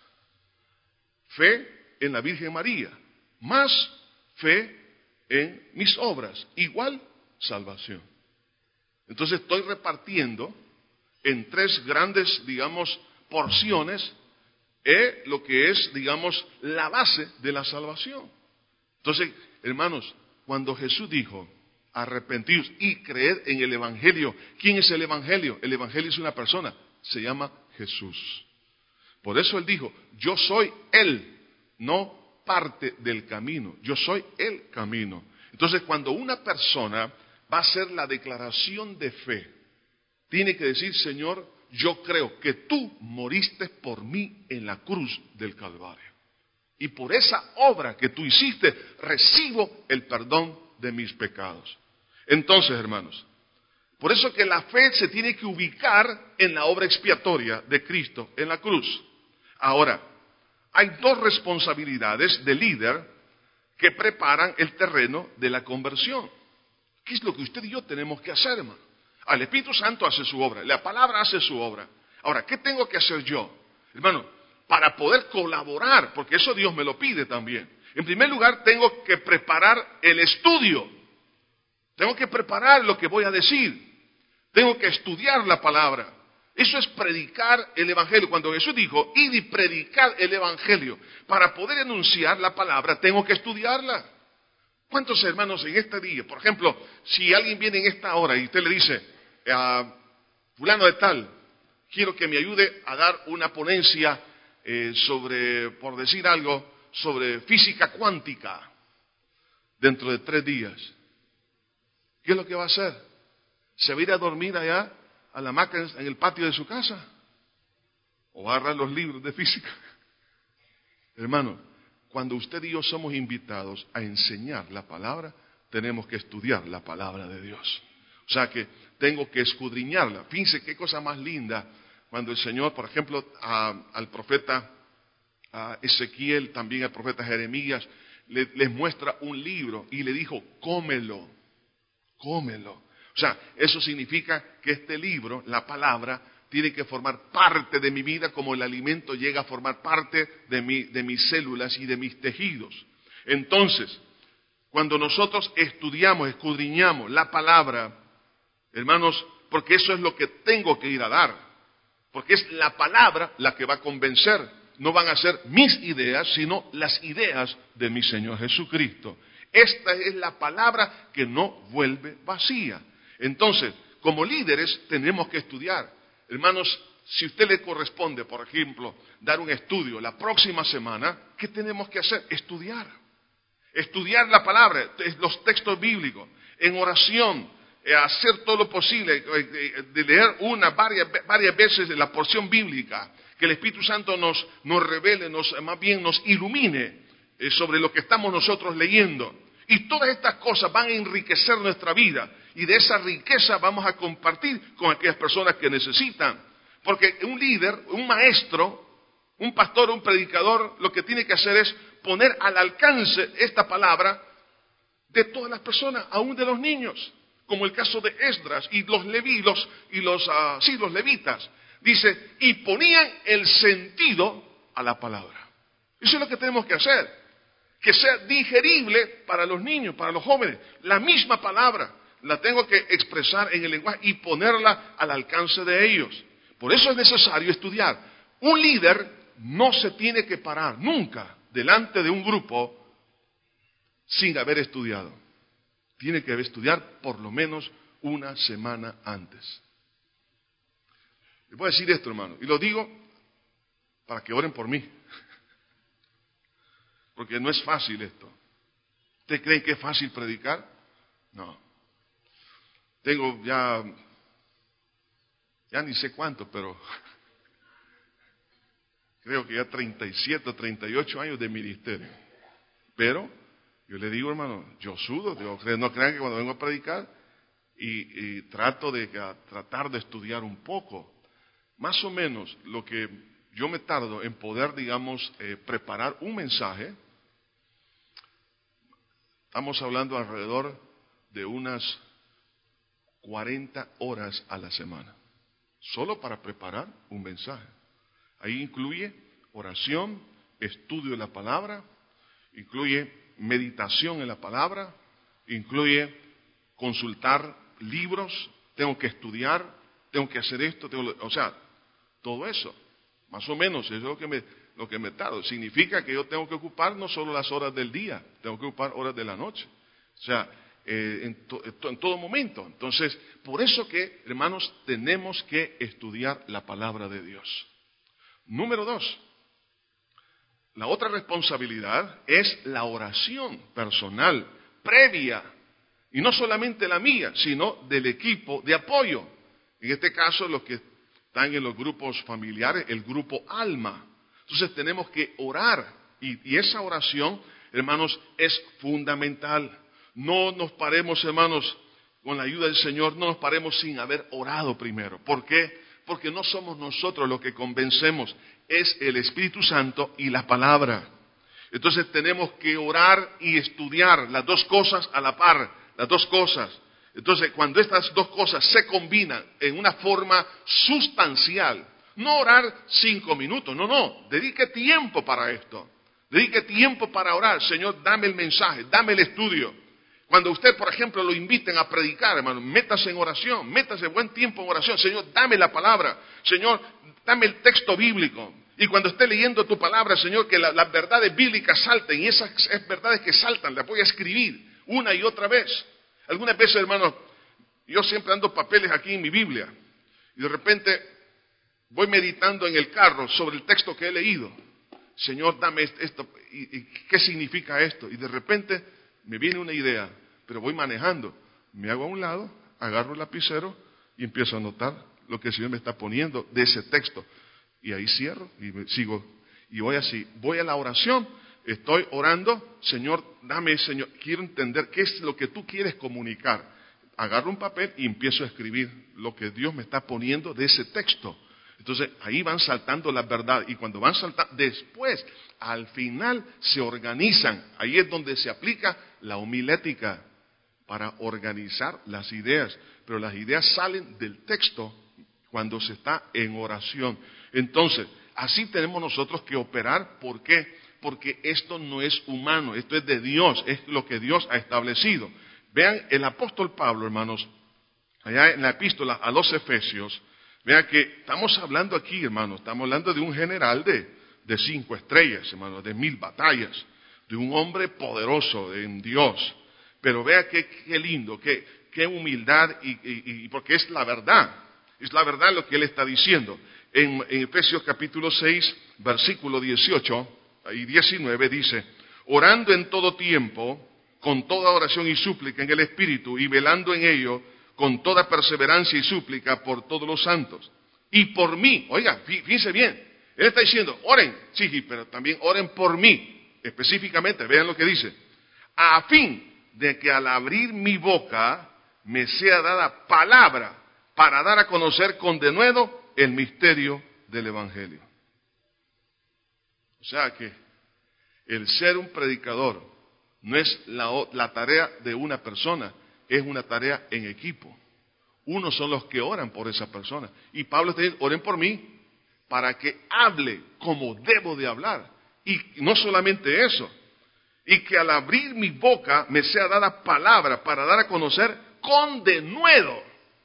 fe en la Virgen María, más fe en mis obras, igual salvación. Entonces estoy repartiendo en tres grandes, digamos, porciones eh, lo que es, digamos, la base de la salvación. Entonces, hermanos, cuando Jesús dijo, arrepentidos y creed en el Evangelio. ¿Quién es el Evangelio? El Evangelio es una persona, se llama Jesús. Por eso Él dijo, yo soy Él, no parte del camino, yo soy el camino. Entonces, cuando una persona va a hacer la declaración de fe, tiene que decir, Señor, yo creo que tú moriste por mí en la cruz del Calvario. Y por esa obra que tú hiciste, recibo el perdón de mis pecados. Entonces, hermanos, por eso que la fe se tiene que ubicar en la obra expiatoria de Cristo en la cruz. Ahora, hay dos responsabilidades de líder que preparan el terreno de la conversión. ¿Qué es lo que usted y yo tenemos que hacer, hermano? El Espíritu Santo hace su obra, la palabra hace su obra. Ahora, ¿qué tengo que hacer yo? Hermano, para poder colaborar, porque eso Dios me lo pide también. En primer lugar, tengo que preparar el estudio. Tengo que preparar lo que voy a decir. Tengo que estudiar la palabra. Eso es predicar el Evangelio. Cuando Jesús dijo, id y predicar el Evangelio, para poder enunciar la palabra, tengo que estudiarla. ¿Cuántos hermanos en este día? Por ejemplo, si alguien viene en esta hora y usted le dice, a fulano de tal, quiero que me ayude a dar una ponencia eh, sobre, por decir algo, sobre física cuántica, dentro de tres días. ¿Qué es lo que va a hacer? ¿Se va a ir a dormir allá a la hamaca en el patio de su casa? ¿O va a agarrar los libros de física? Hermano, cuando usted y yo somos invitados a enseñar la palabra, tenemos que estudiar la palabra de Dios. O sea que tengo que escudriñarla. Fíjense qué cosa más linda cuando el Señor, por ejemplo, a, al profeta a Ezequiel, también al profeta Jeremías, le, les muestra un libro y le dijo, cómelo, cómelo. O sea, eso significa que este libro, la palabra, tiene que formar parte de mi vida como el alimento llega a formar parte de, mi, de mis células y de mis tejidos. Entonces, cuando nosotros estudiamos, escudriñamos la palabra, hermanos, porque eso es lo que tengo que ir a dar, porque es la palabra la que va a convencer, no van a ser mis ideas, sino las ideas de mi Señor Jesucristo. Esta es la palabra que no vuelve vacía. Entonces, como líderes tenemos que estudiar. Hermanos, si a usted le corresponde, por ejemplo, dar un estudio la próxima semana, ¿qué tenemos que hacer? Estudiar. Estudiar la palabra, los textos bíblicos, en oración, hacer todo lo posible, de leer una, varias, varias veces la porción bíblica, que el Espíritu Santo nos, nos revele, nos, más bien nos ilumine sobre lo que estamos nosotros leyendo. Y todas estas cosas van a enriquecer nuestra vida. Y de esa riqueza vamos a compartir con aquellas personas que necesitan. Porque un líder, un maestro, Un pastor, un predicador, lo que tiene que hacer es poner al alcance esta palabra de todas las personas, aún de los niños, como el caso de Esdras y los leví, los, y los, uh, sí, los levitas. Dice, y ponían el sentido a la palabra. Eso es lo que tenemos que hacer, que sea digerible para los niños, para los jóvenes. La misma palabra la tengo que expresar en el lenguaje y ponerla al alcance de ellos. Por eso es necesario estudiar. Un líder no se tiene que parar nunca delante de un grupo sin haber estudiado. Tiene que estudiar por lo menos una semana antes. Les voy a decir esto, hermano, y lo digo para que oren por mí. Porque no es fácil esto. ¿Ustedes creen que es fácil predicar? No. Tengo ya, ya ni sé cuánto, pero creo que ya treinta y siete o treinta y ocho años de ministerio. Pero yo le digo, hermano, yo sudo, yo, no crean que cuando vengo a predicar y, y trato de tratar de estudiar un poco, más o menos lo que yo me tardo en poder, digamos, eh, preparar un mensaje, estamos hablando alrededor de unas cuarenta horas a la semana, solo para preparar un mensaje. Ahí incluye oración, estudio de la palabra, incluye meditación en la palabra, incluye consultar libros, tengo que estudiar, tengo que hacer esto, tengo, o sea, todo eso, más o menos, eso es lo que me, lo que me tardo. Significa que yo tengo que ocupar no solo las horas del día, tengo que ocupar horas de la noche, o sea, eh, en, to, en todo momento. Entonces, por eso que, hermanos, tenemos que estudiar la palabra de Dios. Número dos, la otra responsabilidad es la oración personal, previa, y no solamente la mía, sino del equipo de apoyo. En este caso, los que están en los grupos familiares, el grupo alma. Entonces tenemos que orar, y, y esa oración, hermanos, es fundamental. No nos paremos, hermanos, con la ayuda del Señor, no nos paremos sin haber orado primero. ¿Por qué? Porque no somos nosotros los que convencemos, es el Espíritu Santo y la palabra. Entonces tenemos que orar y estudiar las dos cosas a la par, las dos cosas. Entonces cuando estas dos cosas se combinan en una forma sustancial, no orar cinco minutos, no, no, dedique tiempo para esto. Dedique tiempo para orar. Señor, dame el mensaje, dame el estudio. Cuando usted, por ejemplo, lo inviten a predicar, hermano, métase en oración, métase buen tiempo en oración. Señor, dame la palabra. Señor, dame el texto bíblico. Y cuando esté leyendo tu palabra, Señor, que la, las verdades bíblicas salten. Y esas es verdades que saltan, las voy a escribir una y otra vez. Algunas veces, hermano, yo siempre ando papeles aquí en mi Biblia. Y de repente voy meditando en el carro sobre el texto que he leído. Señor, dame esto. ¿Y, y qué significa esto? Y de repente me viene una idea, pero voy manejando. Me hago a un lado, agarro el lapicero y empiezo a anotar lo que el Señor me está poniendo de ese texto. Y ahí cierro y me sigo. Y voy así, voy a la oración, estoy orando, Señor, dame, Señor, quiero entender qué es lo que tú quieres comunicar. Agarro un papel y empiezo a escribir lo que Dios me está poniendo de ese texto. Entonces, ahí van saltando las verdades. Y cuando van saltando, después, al final, se organizan. Ahí es donde se aplica la homilética para organizar las ideas. Pero las ideas salen del texto cuando se está en oración. Entonces, así tenemos nosotros que operar. ¿Por qué? Porque esto no es humano, esto es de Dios, es lo que Dios ha establecido. Vean, el apóstol Pablo, hermanos, allá en la epístola a los Efesios, vean que estamos hablando aquí, hermanos, estamos hablando de un general de, de cinco estrellas, hermanos, de mil batallas, de un hombre poderoso en Dios. Pero vea qué, qué lindo, qué, qué humildad, y, y, y porque es la verdad, es la verdad lo que él está diciendo. En, en Efesios capítulo seis, versículo dieciocho y diecinueve dice, orando en todo tiempo, con toda oración y súplica en el Espíritu, y velando en ello, con toda perseverancia y súplica por todos los santos. Y por mí, oiga, fíjense bien, él está diciendo, oren, sí, pero también oren por mí, específicamente, vean lo que dice, a fin de que al abrir mi boca me sea dada palabra para dar a conocer con denuedo el misterio del Evangelio. O sea que el ser un predicador no es la, la tarea de una persona, es una tarea en equipo. Unos son los que oran por esa persona. Y Pablo está diciendo, oren por mí, para que hable como debo de hablar. Y no solamente eso, y que al abrir mi boca me sea dada palabra para dar a conocer con denuedo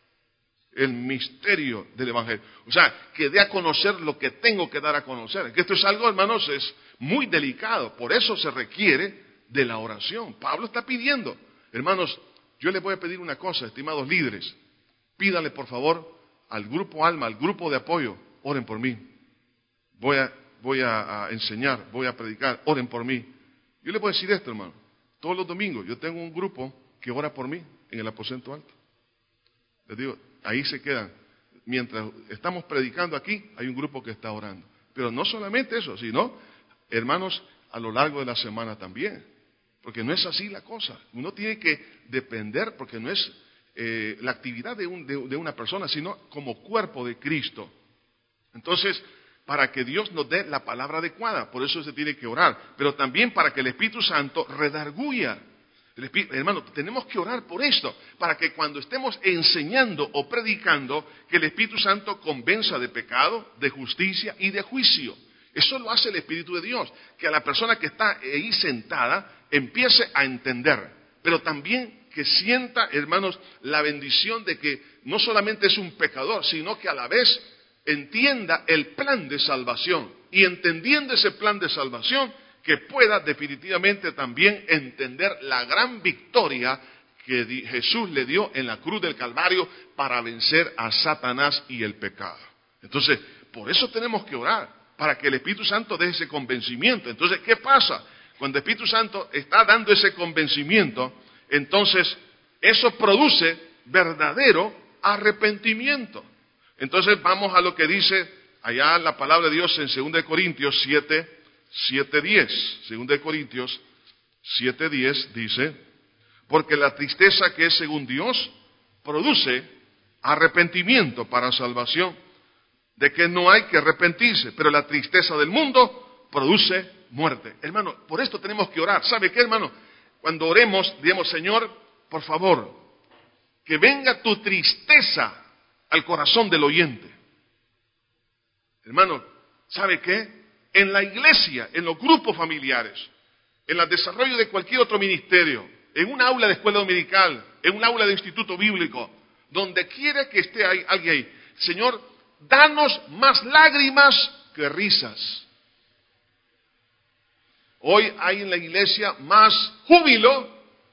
el misterio del Evangelio. O sea, que dé a conocer lo que tengo que dar a conocer. Que esto es algo, hermanos, es muy delicado. Por eso se requiere de la oración. Pablo está pidiendo. Hermanos, yo les voy a pedir una cosa, estimados líderes. Pídanle, por favor, al grupo Alma, al grupo de apoyo, oren por mí. Voy a, voy a, a enseñar, voy a predicar, oren por mí. Yo les voy a decir esto, hermano. Todos los domingos yo tengo un grupo que ora por mí en el aposento alto. Les digo, ahí se quedan. Mientras estamos predicando aquí, hay un grupo que está orando. Pero no solamente eso, sino, hermanos, a lo largo de la semana también. Porque no es así la cosa. Uno tiene que depender, porque no es eh, la actividad de, un, de, de una persona, sino como cuerpo de Cristo. Entonces, para que Dios nos dé la palabra adecuada, por eso se tiene que orar. Pero también para que el Espíritu Santo redarguya. El Espíritu, hermano, tenemos que orar por esto, para que cuando estemos enseñando o predicando, que el Espíritu Santo convenza de pecado, de justicia y de juicio. Eso lo hace el Espíritu de Dios, que a la persona que está ahí sentada empiece a entender, pero también que sienta, hermanos, la bendición de que no solamente es un pecador, sino que a la vez entienda el plan de salvación, y entendiendo ese plan de salvación, que pueda definitivamente también entender la gran victoria que Jesús le dio en la cruz del Calvario para vencer a Satanás y el pecado. Entonces, por eso tenemos que orar, para que el Espíritu Santo dé ese convencimiento. Entonces, ¿qué pasa? Cuando el Espíritu Santo está dando ese convencimiento, entonces eso produce verdadero arrepentimiento. Entonces vamos a lo que dice allá la palabra de Dios en segunda de Corintios siete, siete diez. segunda de Corintios siete diez dice, porque la tristeza que es según Dios produce arrepentimiento para salvación, de que no hay que arrepentirse, pero la tristeza del mundo produce muerte. Hermano, por esto tenemos que orar. ¿Sabe qué, hermano? Cuando oremos, digamos, Señor, por favor, que venga tu tristeza al corazón del oyente. Hermano, ¿sabe qué? En la iglesia, en los grupos familiares, en el desarrollo de cualquier otro ministerio, en un aula de escuela dominical, en un aula de instituto bíblico, donde quiera que esté ahí, alguien ahí, Señor, danos más lágrimas que risas. Hoy hay en la iglesia más júbilo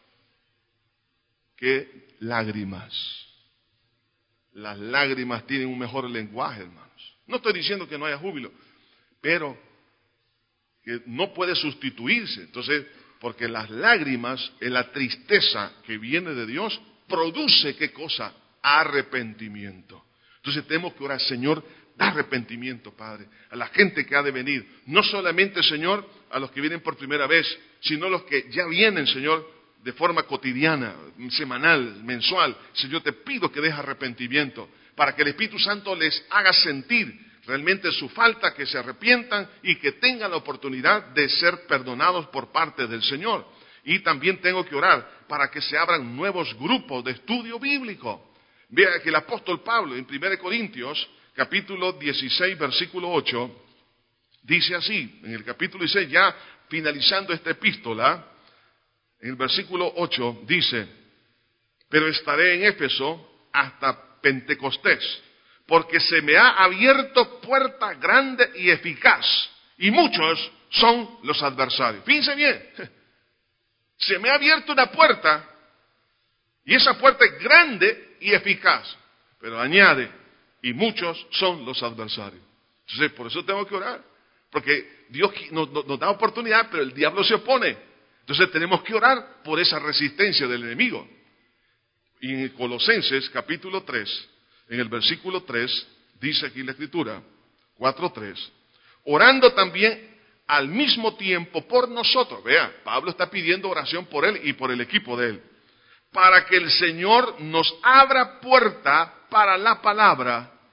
que lágrimas. Las lágrimas tienen un mejor lenguaje, hermanos. No estoy diciendo que no haya júbilo, pero que no puede sustituirse. Entonces, porque las lágrimas, en la tristeza que viene de Dios, produce, ¿qué cosa? Arrepentimiento. Entonces tenemos que orar, Señor, da arrepentimiento, Padre, a la gente que ha de venir. No solamente, Señor, a los que vienen por primera vez, sino los que ya vienen, Señor, de forma cotidiana, semanal, mensual. Señor, te pido que des arrepentimiento, para que el Espíritu Santo les haga sentir realmente su falta, que se arrepientan y que tengan la oportunidad de ser perdonados por parte del Señor. Y también tengo que orar para que se abran nuevos grupos de estudio bíblico. Vea que el apóstol Pablo en primera de Corintios, capítulo dieciséis, versículo ocho, dice así, en el capítulo dieciséis, ya finalizando esta epístola, en el versículo ocho dice, pero estaré en Éfeso hasta Pentecostés, porque se me ha abierto puerta grande y eficaz, y muchos son los adversarios. Fíjense bien, se me ha abierto una puerta, y esa puerta es grande y eficaz, pero añade, y muchos son los adversarios. Entonces, por eso tengo que orar, porque Dios nos, nos, nos da oportunidad, pero el diablo se opone. Entonces tenemos que orar por esa resistencia del enemigo. Y en Colosenses capítulo tres, en el versículo tres, dice aquí la Escritura, cuatro tres, orando también al mismo tiempo por nosotros. Vea, Pablo está pidiendo oración por él y por el equipo de él, para que el Señor nos abra puerta para la palabra,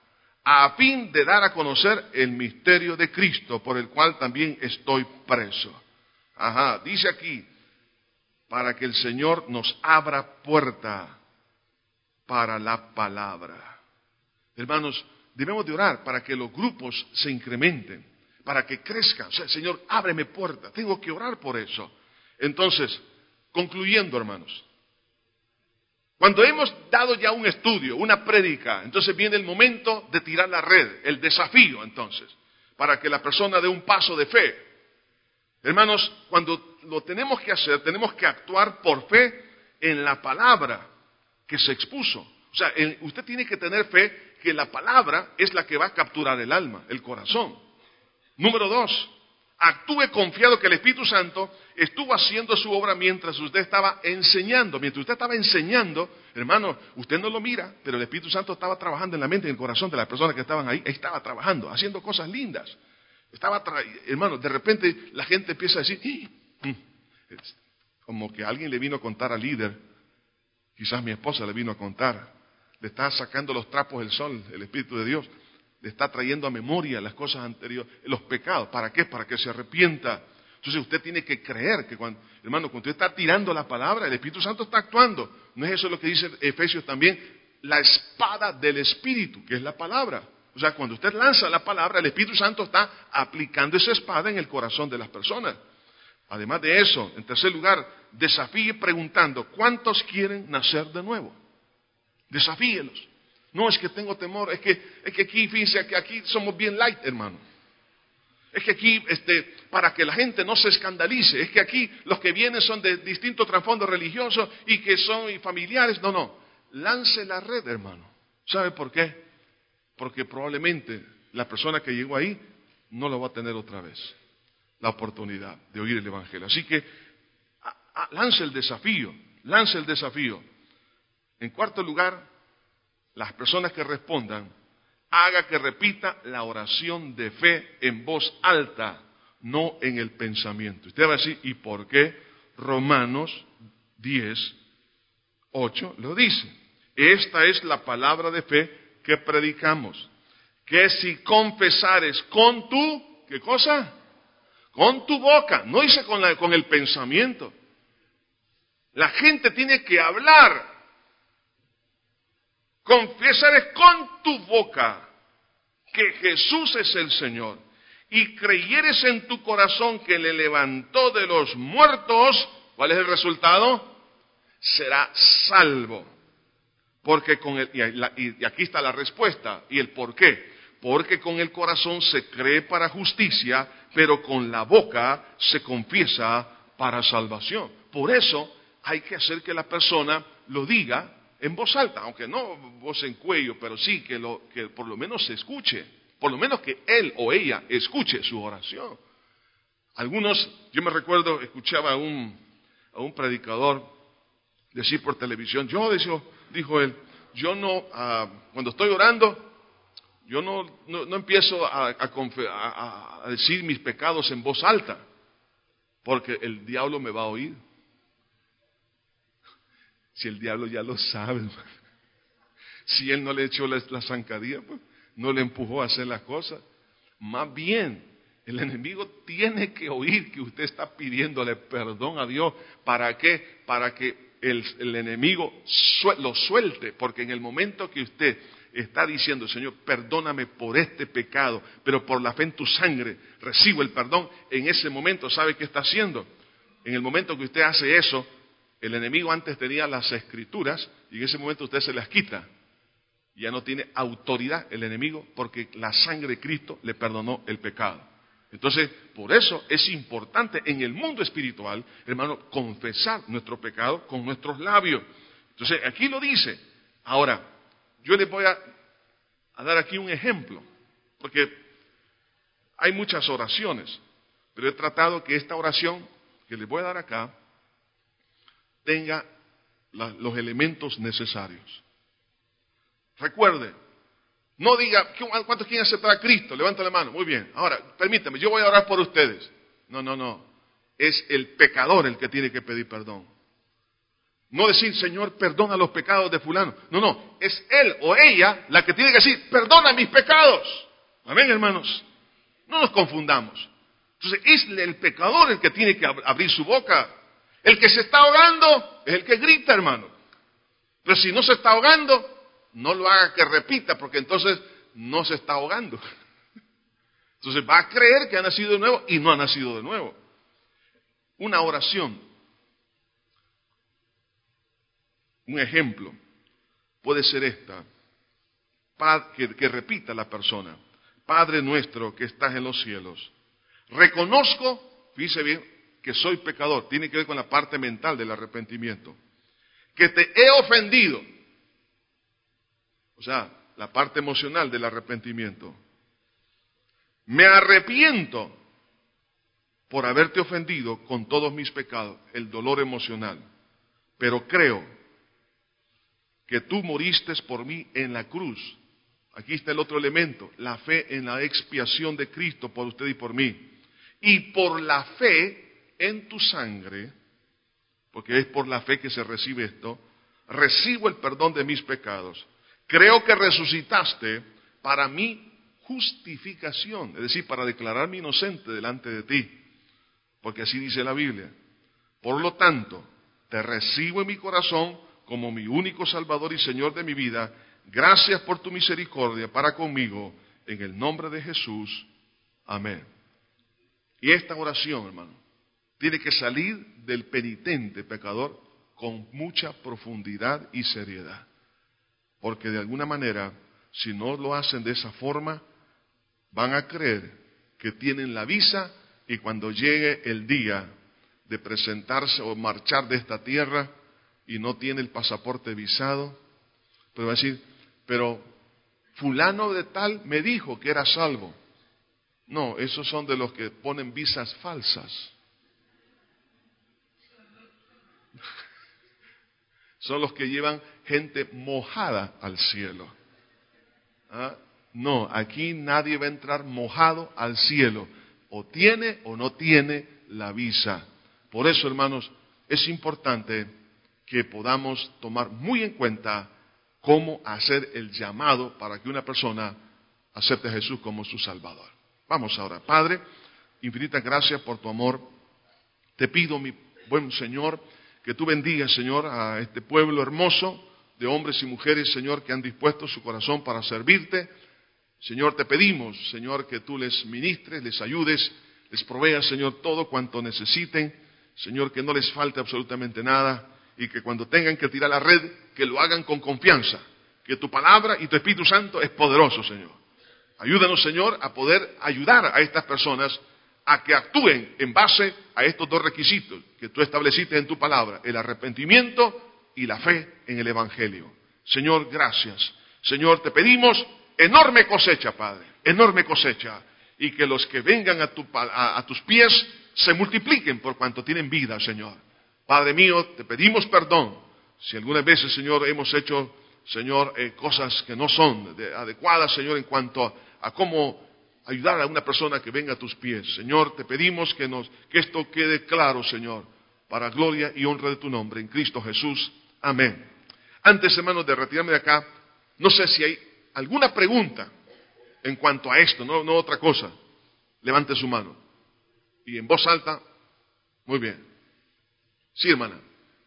a fin de dar a conocer el misterio de Cristo, por el cual también estoy preso. Ajá, dice aquí, para que el Señor nos abra puerta para la palabra. Hermanos, debemos de orar para que los grupos se incrementen, para que crezcan. O sea, Señor, ábreme puerta. Tengo que orar por eso. Entonces, concluyendo, hermanos, cuando hemos dado ya un estudio, una prédica, entonces viene el momento de tirar la red, el desafío, entonces, para que la persona dé un paso de fe. Hermanos, cuando lo tenemos que hacer, tenemos que actuar por fe en la palabra que se expuso. O sea, el, usted tiene que tener fe que la palabra es la que va a capturar el alma, el corazón. Número dos, actúe confiado que el Espíritu Santo estuvo haciendo su obra mientras usted estaba enseñando. Mientras usted estaba enseñando, hermano, usted no lo mira, pero el Espíritu Santo estaba trabajando en la mente y en el corazón de las personas que estaban ahí. Estaba trabajando, haciendo cosas lindas. Estaba, tra- hermano, de repente la gente empieza a decir, ¡Ah! como que alguien le vino a contar al líder, quizás mi esposa le vino a contar, le está sacando los trapos del sol, el Espíritu de Dios, le está trayendo a memoria las cosas anteriores, los pecados. ¿Para qué? Para que se arrepienta. Entonces usted tiene que creer que cuando, hermano, cuando usted está tirando la palabra, el Espíritu Santo está actuando. ¿No es eso lo que dice Efesios también? La espada del Espíritu, que es la palabra. O sea, cuando usted lanza la palabra, el Espíritu Santo está aplicando esa espada en el corazón de las personas. Además de eso, en tercer lugar, desafíe preguntando, ¿cuántos quieren nacer de nuevo? Desafíelos. No es que tengo temor, es que, es que aquí, fíjense, que aquí somos bien light, hermano. Es que aquí, este, para que la gente no se escandalice, es que aquí los que vienen son de distintos trasfondos religiosos y que son familiares. No, no, lance la red, hermano. ¿Sabe por qué? Porque probablemente la persona que llegó ahí no lo va a tener otra vez, la oportunidad de oír el Evangelio. Así que a, a, lance el desafío, lance el desafío. En cuarto lugar, las personas que respondan, haga que repita la oración de fe en voz alta, no en el pensamiento. Usted va a decir, ¿y por qué? Romanos diez, ocho lo dice. Esta es la palabra de fe que predicamos, que si confesares con tu, ¿qué cosa? Con tu boca, no dice con, la, con el pensamiento. La gente tiene que hablar. Confesares con tu boca que Jesús es el Señor y creyeres en tu corazón que le levantó de los muertos, ¿cuál es el resultado? Será salvo. Porque con el, y aquí está la respuesta y el por qué. Porque con el corazón se cree para justicia, pero con la boca se confiesa para salvación. Por eso hay que hacer que la persona lo diga en voz alta, aunque no voz en cuello, pero sí que, lo, que por lo menos se escuche, por lo menos que él o ella escuche su oración. Algunos, yo me recuerdo, escuchaba a un, a un predicador decir por televisión, yo, dijo, dijo él, yo no, uh, cuando estoy orando, yo no, no, no empiezo a, a, a, a decir mis pecados en voz alta, porque el diablo me va a oír. Si el diablo ya lo sabe, si él no le echó la, la zancadilla, pues, no le empujó a hacer las cosas. Más bien, el enemigo tiene que oír que usted está pidiéndole perdón a Dios. ¿Para qué? Para que el, el enemigo su, lo suelte, porque en el momento que usted está diciendo, Señor, perdóname por este pecado, pero por la fe en tu sangre recibo el perdón, en ese momento, ¿sabe qué está haciendo? En el momento que usted hace eso, el enemigo antes tenía las escrituras y en ese momento usted se las quita. Ya no tiene autoridad el enemigo porque la sangre de Cristo le perdonó el pecado. Entonces, por eso es importante en el mundo espiritual, hermano, confesar nuestro pecado con nuestros labios. Entonces, aquí lo dice. Ahora, yo les voy a, a dar aquí un ejemplo, porque hay muchas oraciones, pero he tratado que esta oración que les voy a dar acá tenga la, los elementos necesarios. Recuerde, no diga, ¿cuántos quieren aceptar a Cristo? Levanta la mano, muy bien. Ahora, permítame, yo voy a orar por ustedes. No, no, no. Es el pecador el que tiene que pedir perdón. No decir, Señor, perdona los pecados de fulano. No, no, es él o ella la que tiene que decir, perdona mis pecados. Amén, hermanos. No nos confundamos. Entonces, es el pecador el que tiene que ab- abrir su boca. El que se está ahogando es el que grita, hermano. Pero si no se está ahogando, no lo haga que repita, porque entonces no se está ahogando. Entonces va a creer que ha nacido de nuevo y no ha nacido de nuevo. Una oración, un ejemplo, puede ser esta, que, que repita la persona: Padre nuestro que estás en los cielos. Reconozco, fíjese bien, que soy pecador. Tiene que ver con la parte mental del arrepentimiento. Que te he ofendido. O sea, la parte emocional del arrepentimiento. Me arrepiento por haberte ofendido con todos mis pecados, el dolor emocional. Pero creo que tú moriste por mí en la cruz. Aquí está el otro elemento, la fe en la expiación de Cristo por usted y por mí. Y por la fe en tu sangre, porque es por la fe que se recibe esto, recibo el perdón de mis pecados. Creo que resucitaste para mi justificación, es decir, para declararme inocente delante de ti, porque así dice la Biblia. Por lo tanto, te recibo en mi corazón como mi único Salvador y Señor de mi vida. Gracias por tu misericordia para conmigo, en el nombre de Jesús. Amén. Y esta oración, hermano, tiene que salir del penitente pecador con mucha profundidad y seriedad. Porque de alguna manera, si no lo hacen de esa forma, van a creer que tienen la visa y cuando llegue el día de presentarse o marchar de esta tierra y no tiene el pasaporte visado, pero va a decir, pero fulano de tal me dijo que era salvo. No, esos son de los que ponen visas falsas. Son los que llevan gente mojada al cielo. ¿Ah? No, aquí nadie va a entrar mojado al cielo. O tiene o no tiene la visa. Por eso, hermanos, es importante que podamos tomar muy en cuenta cómo hacer el llamado para que una persona acepte a Jesús como su Salvador. Vamos ahora. Padre, infinitas gracias por tu amor. Te pido, mi buen Señor, que tú bendigas, Señor, a este pueblo hermoso de hombres y mujeres, Señor, que han dispuesto su corazón para servirte. Señor, te pedimos, Señor, que tú les ministres, les ayudes, les proveas, Señor, todo cuanto necesiten. Señor, que no les falte absolutamente nada y que cuando tengan que tirar la red, que lo hagan con confianza. Que tu palabra y tu Espíritu Santo es poderoso, Señor. Ayúdanos, Señor, a poder ayudar a estas personas a que actúen en base a estos dos requisitos que tú estableciste en tu palabra, el arrepentimiento y la fe en el Evangelio. Señor, gracias. Señor, te pedimos enorme cosecha, Padre, enorme cosecha, y que los que vengan a, tu, a, a tus pies se multipliquen por cuanto tienen vida, Señor. Padre mío, te pedimos perdón si algunas veces, Señor, hemos hecho, Señor, eh, cosas que no son de, adecuadas, Señor, en cuanto a, a cómo ayudar a una persona que venga a tus pies. Señor, te pedimos que, nos, que esto quede claro, Señor, para gloria y honra de tu nombre, en Cristo Jesús. Amén. Antes, hermanos, de retirarme de acá, no sé si hay alguna pregunta en cuanto a esto, no, no otra cosa. Levante su mano. Y en voz alta, muy bien. Sí, hermana.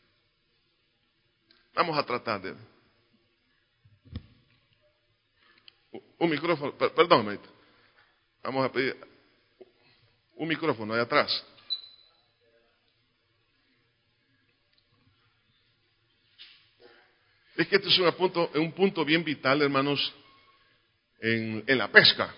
Vamos a tratar de... Un micrófono, per, perdón, maestro. Vamos a pedir un micrófono de atrás. Es que este es un punto, un punto bien vital, hermanos, en, en la pesca.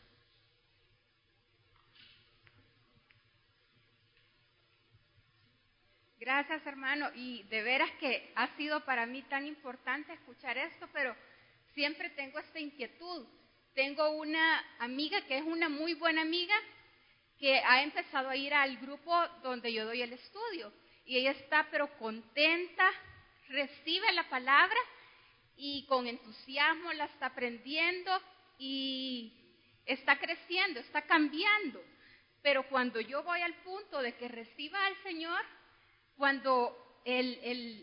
Gracias, hermano, y de veras que ha sido para mí tan importante escuchar esto, pero siempre tengo esta inquietud. Tengo una amiga que es una muy buena amiga que ha empezado a ir al grupo donde yo doy el estudio y ella está pero contenta, recibe la palabra y con entusiasmo la está aprendiendo y está creciendo, está cambiando. Pero cuando yo voy al punto de que reciba al Señor, cuando el, el,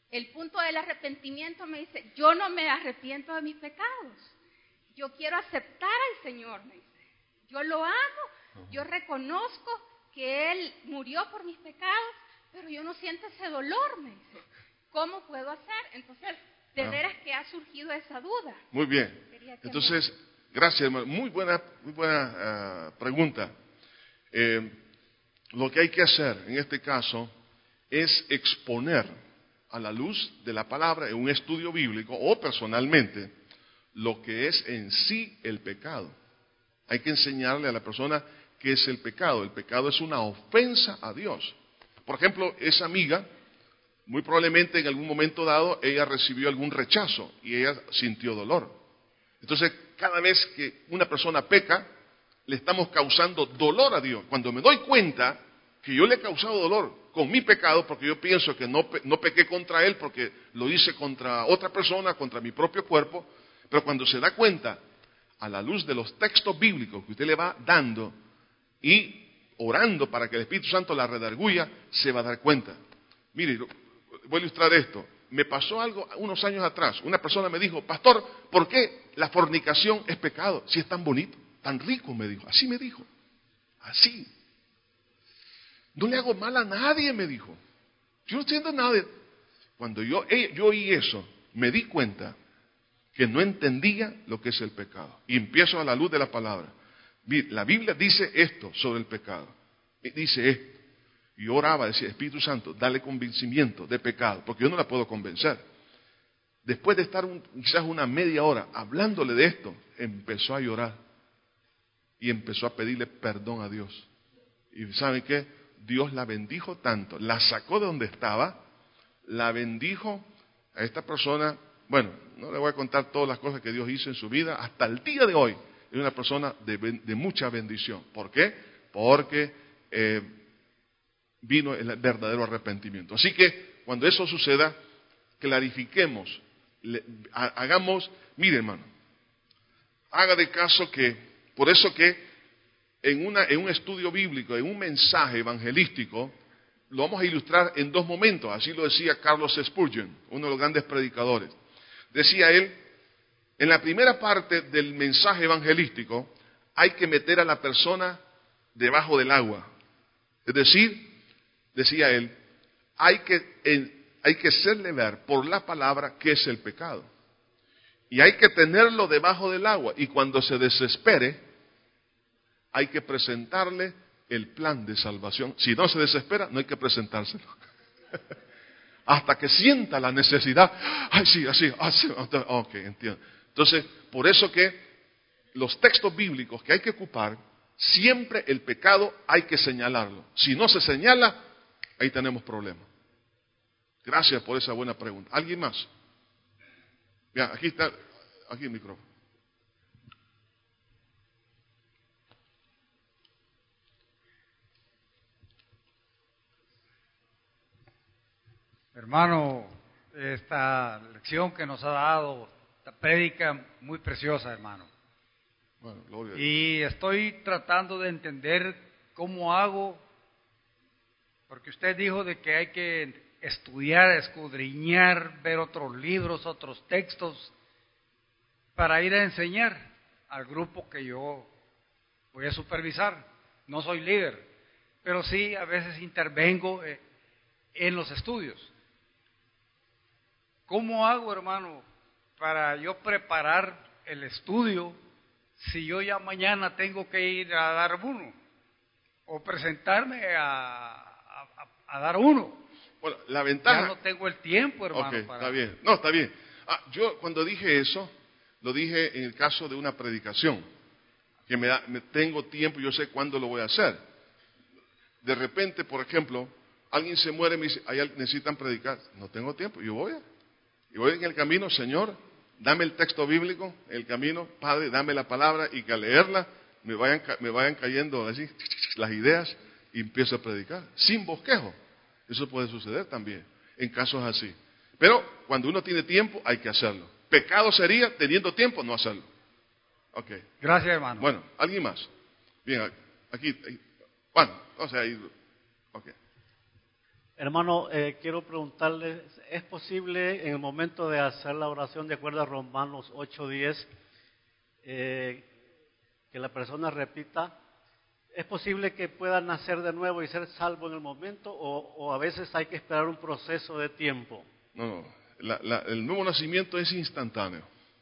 El punto del arrepentimiento me dice, yo no me arrepiento de mis pecados. Yo quiero aceptar al Señor, me dice. Yo lo amo, yo reconozco que Él murió por mis pecados, pero yo no siento ese dolor, me dice. ¿Cómo puedo hacer? Entonces, de ah. veras que ha surgido esa duda. Muy bien. Entonces, me... gracias, hermano. Muy buena, muy buena uh, pregunta. Eh, lo que hay que hacer en este caso es exponer a la luz de la palabra en un estudio bíblico o personalmente lo que es en sí el pecado. Hay que enseñarle a la persona qué es el pecado. El pecado es una ofensa a Dios. Por ejemplo, esa amiga, muy probablemente en algún momento dado, ella recibió algún rechazo y ella sintió dolor. Entonces, cada vez que una persona peca, le estamos causando dolor a Dios. Cuando me doy cuenta que yo le he causado dolor con mi pecado, porque yo pienso que no, no pequé contra Él, porque lo hice contra otra persona, contra mi propio cuerpo, pero cuando se da cuenta, a la luz de los textos bíblicos que usted le va dando y orando para que el Espíritu Santo la redarguya, se va a dar cuenta. Mire, voy a ilustrar esto. Me pasó algo unos años atrás. Una persona me dijo, pastor, ¿por qué la fornicación es pecado? Si es tan bonito, tan rico, me dijo. Así me dijo. Así. No le hago mal a nadie, me dijo. Yo no siento nada. Cuando yo, yo oí eso, me di cuenta que no entendía lo que es el pecado. Y empiezo a la luz de la palabra. La Biblia dice esto sobre el pecado. Dice esto. Y yo oraba, decía, Espíritu Santo, dale convencimiento de pecado, porque yo no la puedo convencer. Después de estar un, quizás una media hora hablándole de esto, empezó a llorar. Y empezó a pedirle perdón a Dios. Y ¿saben qué? Dios la bendijo tanto, la sacó de donde estaba, la bendijo a esta persona. Bueno, no le voy a contar todas las cosas que Dios hizo en su vida, hasta el día de hoy es una persona de, de mucha bendición. ¿Por qué? Porque eh, vino el verdadero arrepentimiento. Así que cuando eso suceda, clarifiquemos, le, ha, hagamos, mire hermano, haga de caso que, por eso que en, una, en un estudio bíblico, en un mensaje evangelístico, lo vamos a ilustrar en dos momentos. Así lo decía Carlos Spurgeon, uno de los grandes predicadores. Decía él, en la primera parte del mensaje evangelístico hay que meter a la persona debajo del agua. Es decir, decía él, hay que, en, hay que hacerle ver por la palabra qué es el pecado. Y hay que tenerlo debajo del agua. Y cuando se desespere, hay que presentarle el plan de salvación. Si no se desespera, no hay que presentárselo. Hasta que sienta la necesidad. Ay, sí, así, así. Ok, entiendo. Entonces, por eso que los textos bíblicos que hay que ocupar, siempre el pecado hay que señalarlo. Si no se señala, ahí tenemos problemas. Gracias por esa buena pregunta. ¿Alguien más? Mira, aquí está, aquí el micrófono. Hermano, esta lección que nos ha dado, esta prédica muy preciosa, hermano. Bueno, gloria a Dios. Y estoy tratando de entender cómo hago, porque usted dijo de que hay que estudiar, escudriñar, ver otros libros, otros textos, para ir a enseñar al grupo que yo voy a supervisar. No soy líder, pero sí a veces intervengo en los estudios. ¿Cómo hago, hermano, para yo preparar el estudio si yo ya mañana tengo que ir a dar uno? O presentarme a, a, a dar uno. Bueno, la ventaja... Ya no tengo el tiempo, hermano. Okay, para... está bien. No, está bien. Ah, yo cuando dije eso, lo dije en el caso de una predicación. Que me, da, me tengo tiempo y yo sé cuándo lo voy a hacer. De repente, por ejemplo, alguien se muere y me dice, ¿hay, necesitan predicar? No tengo tiempo, yo voy a... Y voy en el camino, Señor, dame el texto bíblico, en el camino, Padre, dame la palabra y que al leerla me vayan, me vayan cayendo así las ideas y empiezo a predicar, sin bosquejo. Eso puede suceder también, en casos así. Pero cuando uno tiene tiempo, hay que hacerlo. Pecado sería, teniendo tiempo, no hacerlo. Ok. Gracias, hermano. Bueno, ¿alguien más? Bien, aquí, bueno, o sea, ahí, ok. Hermano, eh, quiero preguntarle, ¿es posible en el momento de hacer la oración de acuerdo a Romanos ocho diez eh, que la persona repita? ¿Es posible que pueda nacer de nuevo y ser salvo en el momento o, o a veces hay que esperar un proceso de tiempo? No, no. La, la, el nuevo nacimiento es instantáneo.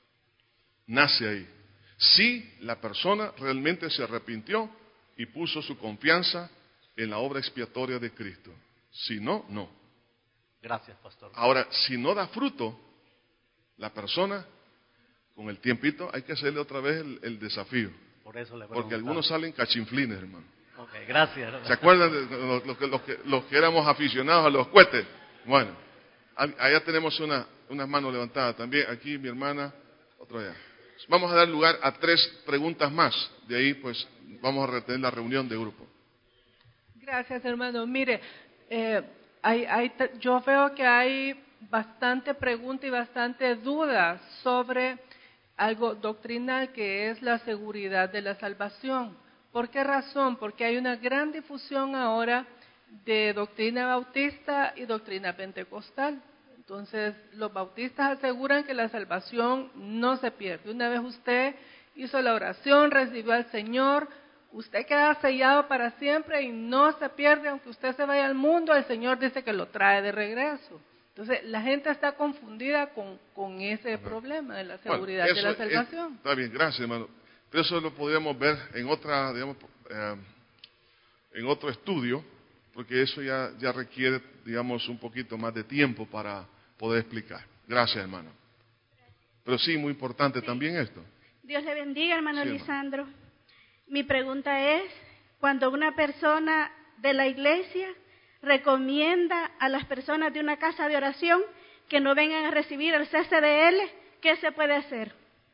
Nace ahí. Si la persona realmente se arrepintió y puso su confianza en la obra expiatoria de Cristo. Si no, no. Gracias, pastor. Ahora, si no da fruto, la persona, con el tiempito, hay que hacerle otra vez el, el desafío. Por eso le Porque algunos salen cachinflines, hermano. Ok, gracias. ¿Se acuerdan de los, los, los, que, los que éramos aficionados a los cohetes? Bueno, allá tenemos una, unas manos levantadas también. Aquí mi hermana, otra allá. Vamos a dar lugar a tres preguntas más. De ahí, pues, vamos a retener la reunión de grupo. Gracias, hermano. Mire, eh, hay, hay, yo veo que hay bastante pregunta y bastante dudas sobre algo doctrinal que es la seguridad de la salvación. ¿Por qué razón? Porque hay una gran difusión ahora de doctrina bautista y doctrina pentecostal. Entonces, los bautistas aseguran que la salvación no se pierde. Una vez usted hizo la oración, recibió al Señor, usted queda sellado para siempre y no se pierde, aunque usted se vaya al mundo, el Señor dice que lo trae de regreso. Entonces, la gente está confundida con, con ese Ajá. problema de la seguridad bueno, de la salvación. Es, está bien, gracias, hermano. Pero eso lo podríamos ver en otra, digamos, eh, en otro estudio, porque eso ya, ya requiere, digamos, un poquito más de tiempo para poder explicar. Gracias, hermano. Pero sí, muy importante sí. también esto. Dios le bendiga, hermano sí, Lisandro. Hermano. Mi pregunta es, cuando una persona de la iglesia recomienda a las personas de una casa de oración que no vengan a recibir el C C D L, ¿qué se puede hacer?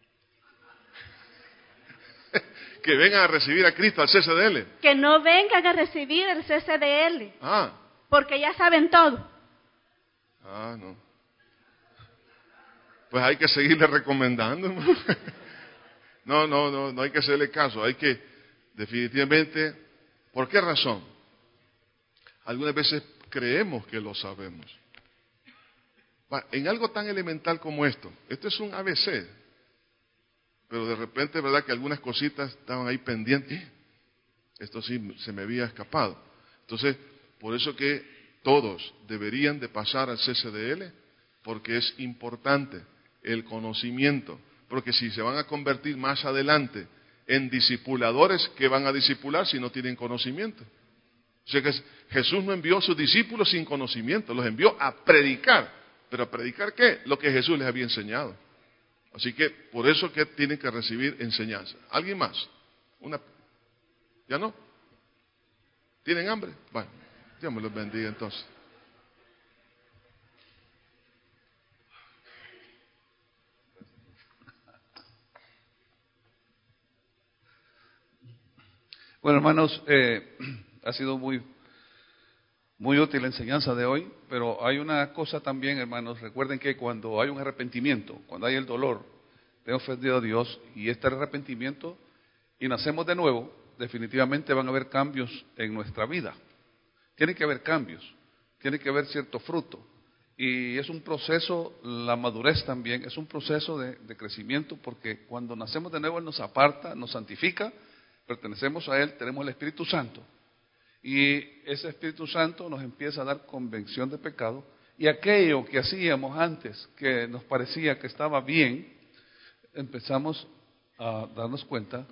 Que vengan a recibir a Cristo al C C D L. Que no vengan a recibir el C C D L. Ah. Porque ya saben todo. Ah, no. Pues hay que seguirle recomendando. No, no, no, no hay que hacerle caso. Hay que, definitivamente, ¿por qué razón? Algunas veces creemos que lo sabemos. En algo tan elemental como esto, esto es un A B C, pero de repente es verdad que algunas cositas estaban ahí pendientes. Esto sí se me había escapado. Entonces, por eso que todos deberían de pasar al C C D L, porque es importante el conocimiento, porque si se van a convertir más adelante en discipuladores, ¿qué van a discipular si no tienen conocimiento? O sea que Jesús no envió a sus discípulos sin conocimiento, los envió a predicar. ¿Pero a predicar qué? Lo que Jesús les había enseñado. Así que por eso que tienen que recibir enseñanza. ¿Alguien más? Una, ¿ya no? ¿Tienen hambre? Bueno, Dios me los bendiga entonces. Bueno, hermanos, eh, ha sido muy, muy útil la enseñanza de hoy, pero hay una cosa también, hermanos. Recuerden que cuando hay un arrepentimiento, cuando hay el dolor de ofendido a Dios y este arrepentimiento y nacemos de nuevo, definitivamente van a haber cambios en nuestra vida. Tiene que haber cambios, tiene que haber cierto fruto. Y es un proceso, la madurez también, es un proceso de, de crecimiento, porque cuando nacemos de nuevo Él nos aparta, nos santifica, pertenecemos a Él, tenemos el Espíritu Santo. Y ese Espíritu Santo nos empieza a dar convicción de pecado. Y aquello que hacíamos antes, que nos parecía que estaba bien, empezamos a darnos cuenta